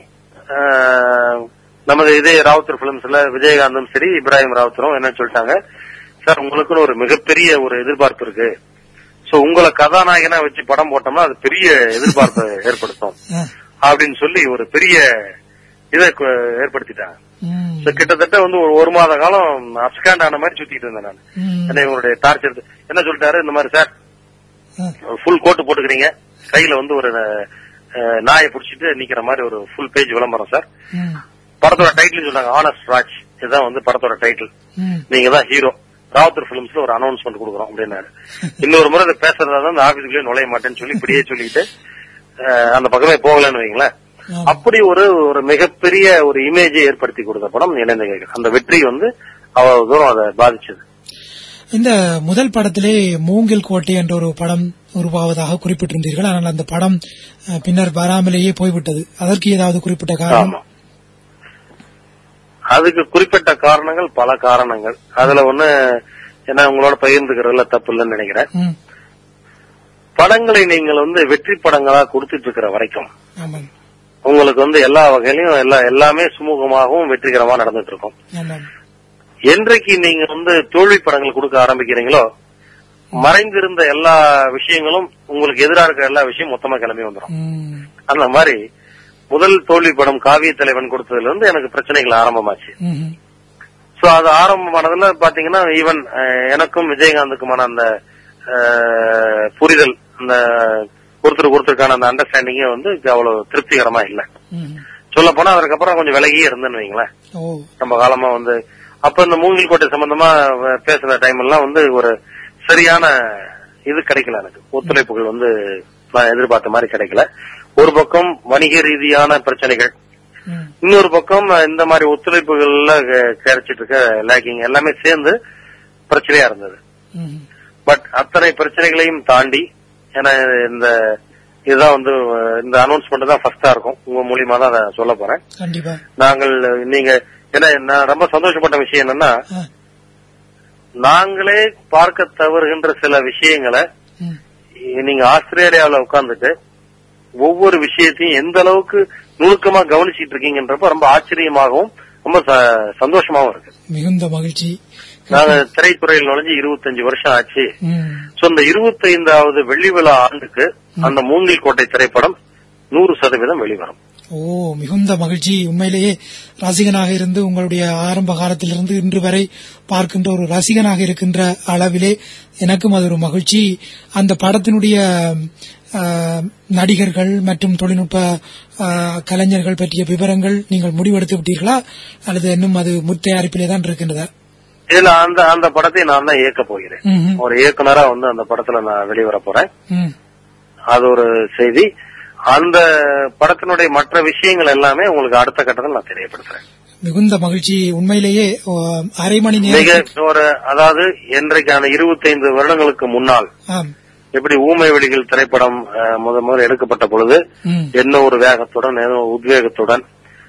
S2: நமது இதே ராவுத்தர் பிலிம்ஸ்ல விஜயகாந்தும் சரி இப்ராஹிம் ராவுத்தரும் என்ன சொல்லிட்டாங்க, சார் உங்களுக்குன்னு ஒரு மிகப்பெரிய ஒரு எதிர்பார்ப்பு இருக்கு, சோ உங்களை கதாநாயகனா வச்சு படம் போட்டோம்னா அது பெரிய எதிர்பார்ப்பை ஏற்படுத்தும் அப்படின்னு சொல்லி ஒரு பெரிய இதை ஏற்படுத்திட்டாங்க. கிட்டத்தட்ட வந்து ஒரு மாத காலம் அப்ஸ்காண்ட் ஆன மாதிரி சுத்திட்டு இருந்தேன் நான். என்ன இவங்களுடைய டார்ச்சர் என்ன சொல்லிட்டாரு, இந்த மாதிரி சார் ஃபுல் கோட்டு போட்டுக்கிறீங்க, கையில வந்து ஒரு நாயை புடிச்சிட்டு நிக்கிற மாதிரி ஒரு ஃபுல் பேஜ் விளம்பரம் சார். படத்தோட டைட்டில் சொன்னாங்க ஆனஸ்ட் ராஜ், இதுதான் வந்து படத்தோட டைட்டில், நீங்க தான் ஹீரோ, ராவுத்தர் பிலிம்ஸ்ல ஒரு அனௌன்ஸ்மெண்ட் கொடுக்குறோம் அப்படின்னாரு. இன்னொரு முறை அதை பேசுறதா தான் அந்த ஆபீஸ்க்குள்ளே நுழைய மாட்டேன்னு சொல்லி இப்படியே சொல்லிட்டு அந்த பக்கமே போகலன்னு வைங்களேன். அப்படி ஒரு மிகப்பெரிய ஒரு இமேஜை ஏற்படுத்தி கொடுத்த படம் இணைந்தைகள். அந்த வெற்றி வந்து அவ்வளவு தூரம் அதை பாதிச்சது.
S1: இந்த முதல் படத்திலே மூங்கில் கோட்டை என்ற ஒரு படம் உருவாவதாக குறிப்பிட்டிருந்தீர்கள். ஆனால் அந்த படம் பின்னர் வராமலேயே போய்விட்டது. அதற்கு ஏதாவது குறிப்பிட்ட காரணம்?
S2: அதுக்கு குறிப்பிட்ட காரணங்கள், பல காரணங்கள். அதுல ஒண்ணு என்ன உங்களோட பகிர்ந்துக்கிறதுல தப்பு இல்லைன்னு நினைக்கிறேன். படங்களை நீங்கள் வெற்றி படங்களா கொடுத்துட்டு இருக்கிற வரைக்கும் உங்களுக்கு எல்லா வகையிலும் எல்லாமே சுமூகமாகவும் வெற்றிகரமா நடந்துட்டு இருக்கும். என்றைக்கு நீங்க தோல்வி படங்கள் கொடுக்க ஆரம்பிக்கிறீங்களோ, மறைந்திருந்த எல்லா விஷயங்களும், உங்களுக்கு எதிராக இருக்கிற எல்லா விஷயம் மொத்தமா கிளம்பி வந்துடும். அந்த மாதிரி முதல் தோல்வி படம் காவிய தலைவன் கொடுத்ததுல இருந்து எனக்கு பிரச்சனைகள் ஆரம்பமாச்சு. சோ அது ஆரம்பமானதுல பாத்தீங்கன்னா ஈவன் எனக்கும் விஜயகாந்துக்குமான அந்த புரிதல், அந்த ஒருத்தருக்கான அந்த அண்டர்ஸ்டாண்டிங்கே அவ்வளவு திருப்திகரமா இல்ல. சொல்ல போனா அதுக்கப்புறம் கொஞ்சம் விலகியே இருந்தேன்னு வைங்களேன். நம்ம காலமா அப்ப இந்த மூங்கில் கோட்டை சம்பந்தமா பேசுற டைம் எல்லாம் ஒரு சரியான இது கிடைக்கல, எனக்கு ஒத்துழைப்புகள் நான் எதிர்பார்த்த மாதிரி கிடைக்கல. ஒரு பக்கம் வணிக ரீதியான பிரச்சனைகள், இன்னொரு பக்கம் இந்த மாதிரி ஒத்துழைப்புகள்ல கிடைச்சிட்டு இருக்க லேக்கிங், எல்லாமே சேர்ந்து பிரச்சனையா இருந்தது. பட் அத்தனை பிரச்சனைகளையும் தாண்டி, ஏன்னா இதுதான் இந்த அனௌன்ஸ்மெண்ட் தான் ஃபர்ஸ்டா இருக்கும், உங்க மூலியமா தான் அதை சொல்ல போறேன். நாங்கள் ஏன்னா நான் ரொம்ப சந்தோஷப்பட்ட விஷயம் என்னன்னா, நாங்களே பார்க்க தவறுகின்ற சில விஷயங்களை நீங்க ஆஸ்திரேலியாவில உட்கார்ந்துட்டு ஒவ்வொரு விஷயத்தையும் எந்த அளவுக்கு நுணுக்கமா கவனிச்சிட்டு இருக்கீங்கன்றப்ப ரொம்ப ஆச்சரியமாகவும் ரொம்ப சந்தோஷமாவும் இருக்கு.
S1: மிகுந்த மகிழ்ச்சி.
S2: நாங்க திரைத்துறையில் நுழைஞ்சு 25 வருஷம் ஆச்சு. சோ இந்த 25வது வெள்ளி விழா ஆண்டுக்கு அந்த மூங்கில் கோட்டை திரைப்படம் 100% வெளிவரும்.
S1: மிகுந்த மகிழ்ச்சி. உண்மையிலேயே ரசிகனாக இருந்து உங்களுடைய ஆரம்ப காலத்திலிருந்து இன்று வரை பார்க்கின்ற ஒரு ரசிகனாக இருக்கின்ற அளவிலே எனக்கும் அது ஒரு மகிழ்ச்சி. அந்த படத்தினுடைய நடிகர்கள் மற்றும் தொழில்நுட்ப கலைஞர்கள் பற்றிய விவரங்கள் நீங்கள் முடிவெடுத்து விட்டீர்களா, அல்லது இன்னும் அது முத்தயாரிப்பிலே தான் இருக்கின்றதா?
S2: இல்ல, அந்த படத்தை நான் தான் இயக்க போகிறேன். ஒரு இயக்குனரா அந்த படத்துல நான் வெளிவர போறேன். அது ஒரு செய்தி. அந்த படத்தினுடைய மற்ற விஷயங்கள் எல்லாமே உங்களுக்கு அடுத்த கட்டத்தில் நான் தெரியப்படுத்துறேன்.
S1: மிகுந்த மகிழ்ச்சி. உண்மையிலேயே அரை மணி நேரம்
S2: அதாவது இன்றைக்கான 25 வருடங்களுக்கு முன்னால் எப்படி ஊமை வெளிகள் திரைப்படம் முதல் எடுக்கப்பட்ட பொழுது என்ன ஒரு வேகத்துடன், உத்வேகத்துடன்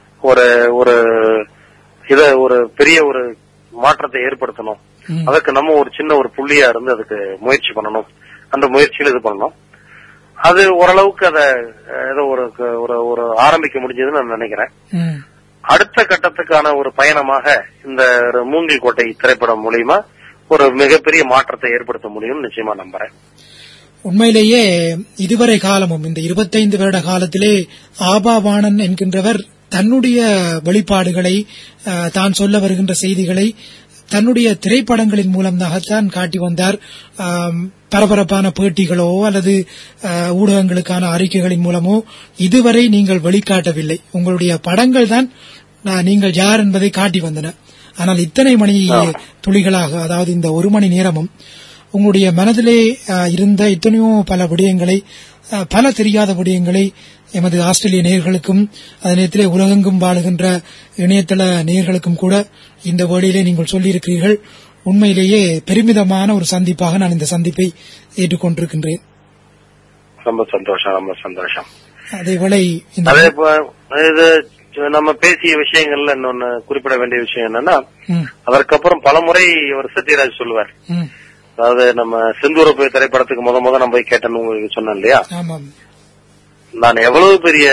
S2: ஒரு பெரிய ஒரு மாற்றத்தை ஏற்படுத்தணும், அதற்கு நம்ம ஒரு சின்ன ஒரு புள்ளியா இருந்து அதுக்கு முயற்சி பண்ணணும், அந்த முயற்சியில் இது பண்ணணும். அது ஓரளவுக்கு அதை ஏதோ ஒரு ஆரம்பிக்க முடிஞ்சதுன்னு நான் நினைக்கிறேன். அடுத்த கட்டத்துக்கான ஒரு பயணமாக இந்த மூங்கில் கோட்டை திரைப்படம் மூலியமா ஒரு மிகப்பெரிய மாற்றத்தை ஏற்படுத்த முடியும்னு நிச்சயமா நம்புறேன்.
S1: உண்மையிலேயே இதுவரை காலமும் இந்த 25 வருட காலத்திலே ஆபாவாணன் என்கின்றவர் தன்னுடைய வெளிப்பாடுகளை, தான் சொல்ல வருகின்ற செய்திகளை தன்னுடைய திரைப்படங்களின் மூலமாகத்தான் காட்டி வந்தார். பரபரப்பான பேட்டிகளோ அல்லது ஊடகங்களுக்கான அறிக்கைகளின் மூலமோ இதுவரை நீங்கள் வெளிக்காட்டவில்லை. உங்களுடைய படங்கள் தான் நீங்கள் யார் என்பதை காட்டி வந்தன. ஆனால் இத்தனை மணி துளிகளாக, அதாவது இந்த ஒரு மணி நேரமும் உங்களுடைய மனதிலே இருந்த எத்தனையோ பல விடயங்களை, பல தெரியாத விடயங்களை எமது ஆஸ்திரேலிய நேயர்களுக்கும் அதே நேரத்திலே உலகெங்கும் வாழுகின்ற இணையதள நேயர்களுக்கும் கூட இந்த வேளையிலே நீங்கள் சொல்லியிருக்கிறீர்கள். உண்மையிலேயே பெருமிதமான ஒரு சந்திப்பாக நான் இந்த சந்திப்பை ஏற்றுக்கொண்டிருக்கின்றேன்.
S2: ரொம்ப சந்தோஷம், ரொம்ப சந்தோஷம்.
S1: அதேவேளை
S2: இது நம்ம பேசிய விஷயங்கள்ல இன்னொன்னு குறிப்பிட வேண்டிய விஷயம் என்னன்னா, அதற்கப்புறம் பல முறை அவர் சத்யராஜ் சொல்லுவார், அதாவது நம்ம செந்தூரப்பு திரைப்படத்துக்கு முத நம்ம போய் கேட்டேன்னு உங்களுக்கு சொன்னேன் இல்லையா, நான் எவ்வளவு பெரிய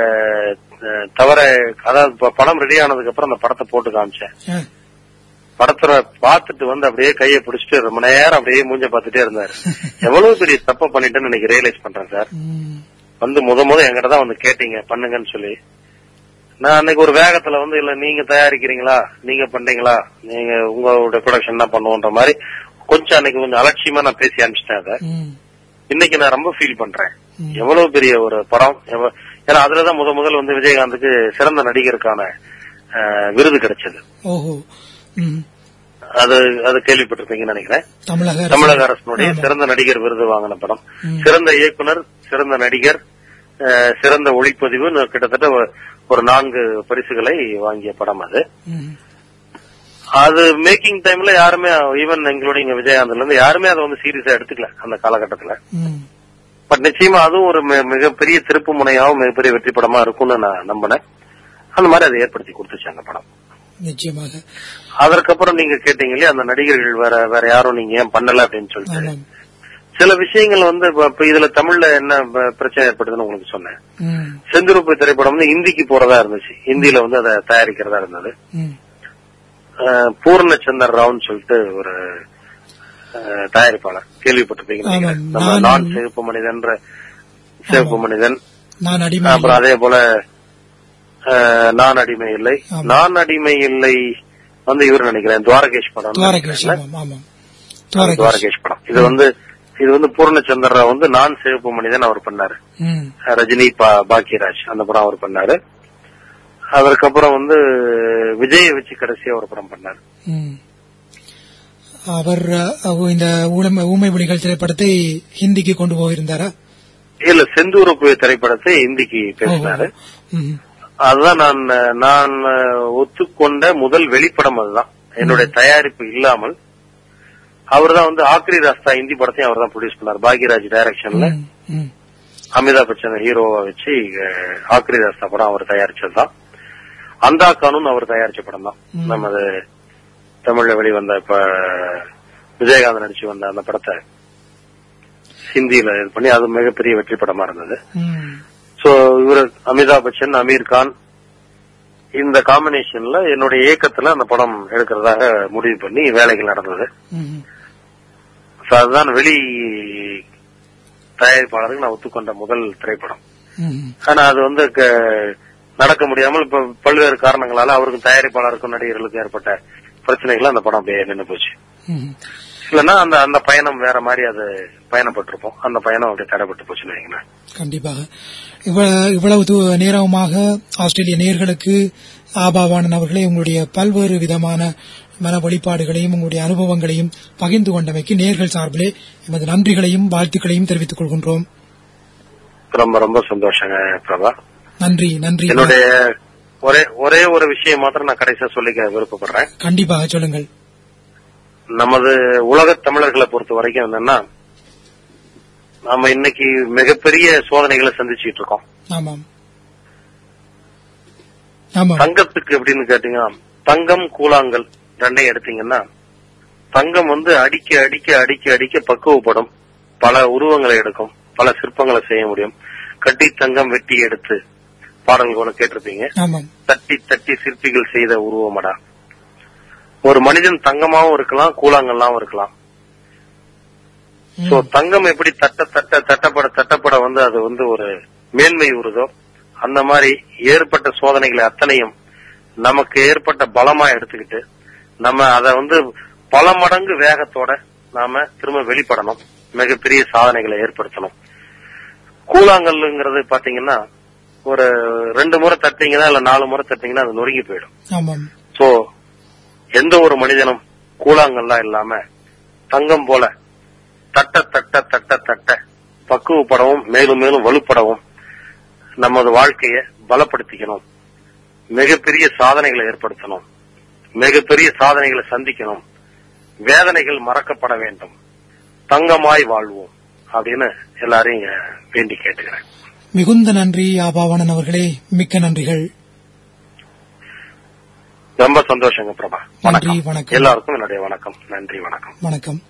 S2: தவிர, அதாவது படம் ரெடி ஆனதுக்கு அப்புறம் அந்த படத்தை போட்டு காமிச்சேன். படத்துல பாத்துட்டு அப்படியே கையை பிடிச்சிட்டு ரொம்ப நேரம் அப்படியே மூஞ்ச பாத்துட்டே இருந்தாரு. எவ்வளவு பெரிய தப்ப பண்ணிட்டேன்னு இன்னைக்கு ரியலைஸ் பண்றேன் சார். முத என்கிட்ட தான் கேட்டீங்க பண்ணுங்கன்னு சொல்லி. நான் அன்னைக்கு ஒரு வேகத்துல இல்ல நீங்க தயாரிக்கிறீங்களா, நீங்க பண்றீங்களா, நீங்க உங்களோட ப்ரொடக்ஷன் தான் பண்ணுவோன்ற மாதிரி அன்னைக்கு கொஞ்சம் அலட்சியமா நான் பேசி அனுப்பிச்சிட்டேன். அதை இன்னைக்கு நான் ரொம்ப ஃபீல் பண்றேன். எவ்வளவு பெரிய ஒரு படம். ஏன்னா அதுலதான் முதல் விஜயகாந்துக்கு சிறந்த நடிகருக்கான விருது கிடைச்சது. அது கேள்விப்பட்டிருப்பீங்கன்னு நினைக்கிறேன். தமிழக அரசினுடைய சிறந்த நடிகர் விருது வாங்கின படம். சிறந்த இயக்குனர், சிறந்த நடிகர், சிறந்த ஒளிப்பதிவு, கிட்டத்தட்ட ஒரு 4 பரிசுகளை வாங்கிய படம் அது. அது மேக்கிங் டைம்ல யாருமே, ஈவன் எங்களுடைய இங்க விஜயகாந்த்ல இருந்து யாருமே அதை சீரியஸா எடுத்துக்கல அந்த காலகட்டத்துல. பட் நிச்சயமா அதுவும் ஒரு மிகப்பெரிய திருப்பு முனையாவும் மிகப்பெரிய வெற்றி படமா இருக்கும்னு நான் நம்பினேன். அந்த மாதிரி அதை ஏற்படுத்தி கொடுத்துச்சு அந்த படம்.
S1: நிச்சயமாக.
S2: அதற்கப்புறம் நீங்க கேட்டீங்க இல்லையா, அந்த நடிகர்கள் வேற யாரும் நீங்க ஏன் பண்ணல அப்படின்னு சொல்லிட்டு சில விஷயங்கள் வந்து இப்ப இதுல தமிழ்ல என்ன பிரச்சனை ஏற்படுதுன்னு உங்களுக்கு சொன்னேன். செந்துருப்பு திரைப்படம் வந்து ஹிந்திக்கு போறதா இருந்துச்சு, ஹிந்தியில வந்து அதை தயாரிக்கிறதா இருந்தது. பூர்ணச்சந்தர் ராவ்னு சொல்லிட்டு ஒரு தயாரிப்பாளர், கேள்விப்பட்டிருப்பீங்க. நம்ம நான் சிவப்பு மனிதன்ற சிவப்பு மனிதன், அப்புறம் அதே போல நான் அடிமை இல்லை, நான் அடிமை இல்லை வந்து இவர் நினைக்கிறேன் துவாரகேஷ் படம், துவாரகேஷ் படம். இது வந்து பூர்ணச்சந்தர் ராவ் வந்து நான் சிவப்பு மனிதன் அவர் பண்ணாரு. ரஜினி பாக்கியராஜ் அந்த படம் அவர் பண்ணாரு. அதற்கப்புறம் வந்து விஜய வச்சு கடைசியா ஒரு படம் பண்ணாரு.
S1: அவர் இந்த ஊமை புலிகள் திரைப்படத்தை ஹிந்திக்கு கொண்டு போயிருந்தாரா?
S2: இல்ல, செந்தூரப்பு திரைப்படத்தை ஹிந்திக்கு பேசினாரு. அதுதான் நான் ஒத்துக்கொண்ட முதல் வெளிப்படம். அதுதான் என்னுடைய தயாரிப்பு இல்லாமல் அவர் தான் வந்து ஆக்ரி ராஸ்தா ஹிந்தி படத்தையும் அவர் தான் ப்ரொடியூஸ் பண்ணார். பாக்யராஜ் டைரக்ஷன்ல அமிதாப் பச்சன் ஹீரோவா வச்சு ஆக்ரி ராஸ்தா படம் அவர் தயாரிச்சதுதான். அந்தா கானூன் அவர் தயாரிச்ச படம் தான். நமது தமிழ்ல வெளிவந்த இப்ப விஜயகாந்த் நடிச்சு வந்த அந்த படத்தை ஹிந்தியில இது பண்ணி அது மிகப்பெரிய வெற்றி படமா இருந்தது. சோ இவரு அமிதாப் பச்சன், அமீர் கான் இந்த காம்பினேஷன்ல என்னுடைய இயக்கத்துல அந்த படம் எடுக்கிறதாக முடிவு பண்ணி வேலைகள் நடந்தது. அதுதான் வெளி தயாரிப்பாளருக்கு நான் ஒத்துக்கொண்ட முதல் திரைப்படம். ஆனா அது வந்து நடக்க முடியாமல் இப்ப பல்வேறு காரணங்களால அவருக்கும் தயாரிப்பாளருக்கும் நடிகர்களுக்கும் ஏற்பட்ட பிரச்சனைகள் அந்த படம் அப்படியே நின்று போச்சு. இல்லன்னா அந்த பயணம் வேற மாதிரி அது பயணப்பட்டிருப்போம். அந்த பயணம் அப்படியே தடைப்பட்டு போச்சுன்னு வைங்களேன்.
S1: கண்டிப்பாக. இவ்வளவு நேரமாக ஆஸ்திரேலிய நேயர்களுக்கு ஆபாவானன் அவர்களே உங்களுடைய பல்வேறு விதமான மன வெளிப்பாடுகளையும் உங்களுடைய அனுபவங்களையும் பகிர்ந்து கொண்டமைக்கு நேயர்கள் சார்பிலே எமது நன்றிகளையும் வாழ்த்துக்களையும் தெரிவித்துக் கொள்கின்றோம்.
S2: ரொம்ப ரொம்ப சந்தோஷங்க பிரபா.
S1: நன்றி நன்றி.
S2: என்னுடைய ஒரே ஒரு விஷயம் மாத்திரம் நான் கடைசியா சொல்லிக்க விருப்பப்படுறேன்.
S1: கண்டிப்பாக சொல்லுங்கள்.
S2: நமது உலக தமிழர்களை பொறுத்த வரைக்கும் என்னன்னா, நாம இன்னைக்கு மிகப்பெரிய சோதனைகளை சந்திச்சுட்டு இருக்கோம். தங்கத்துக்கு எப்படின்னு கேட்டீங்கன்னா, தங்கம் கூழாங்கல் ரெண்டையும் எடுத்தீங்கன்னா, தங்கம் வந்து அடிக்க அடிக்க அடிக்க அடிக்க பக்குவப்படும், பல உருவங்களை எடுக்கும், பல சிற்பங்களை செய்ய முடியும். கட்டி தங்கம் வெட்டி எடுத்து பாடல்களை கேட்டிருப்பீங்க. தட்டி தட்டி சிற்பிகள் செய்த உருவமடா. ஒரு மனிதன் தங்கமாவும் இருக்கலாம், கூழாங்கல்லாவும் இருக்கலாம். சோ தங்கம் எப்படி தட்டப்பட வந்து அது வந்து ஒரு மேன்மை உறுதோ, அந்த மாதிரி ஏற்பட்ட சோதனைகளை அத்தனையும் நமக்கு ஏற்பட்ட பலமா எடுத்துக்கிட்டு நம்ம அதை வந்து பல மடங்கு வேகத்தோட நாம திரும்ப வெளிப்படணும், மிகப்பெரிய சாதனைகளை ஏற்படுத்தணும். கூழாங்கல்லுங்கிறது பாத்தீங்கன்னா ஒரு 2 முறை தட்டிங்கன்னா இல்ல 4 முறை தட்டிங்கன்னா அது நொறுங்கி போயிடும். சோ எந்த ஒரு மனிதனும் கூழாங்கல்லாம் இல்லாம தங்கம் போல தட்ட தட்ட தட்ட தட்ட பக்குவப்படவும் மேலும் மேலும் வலுப்படவும் நமது வாழ்க்கையை பலப்படுத்திக்கணும், மிகப்பெரிய சாதனைகளை ஏற்படுத்தணும், மிகப்பெரிய சாதனைகளை சந்திக்கணும், வேதனைகள் மறக்கப்பட வேண்டும், தங்கமாய் வாழ்வோம் அப்படின்னு எல்லாரையும் வேண்டி கேட்டுக்கிறேன்.
S1: மிகுந்த நன்றி ஆபாவானன் அவர்களே, மிக்க நன்றிகள்.
S2: ரொம்ப சந்தோஷங்க பிரபா.
S1: நன்றி, வணக்கம்.
S2: எல்லாருக்கும் என்னுடைய வணக்கம். நன்றி, வணக்கம்.
S1: வணக்கம்.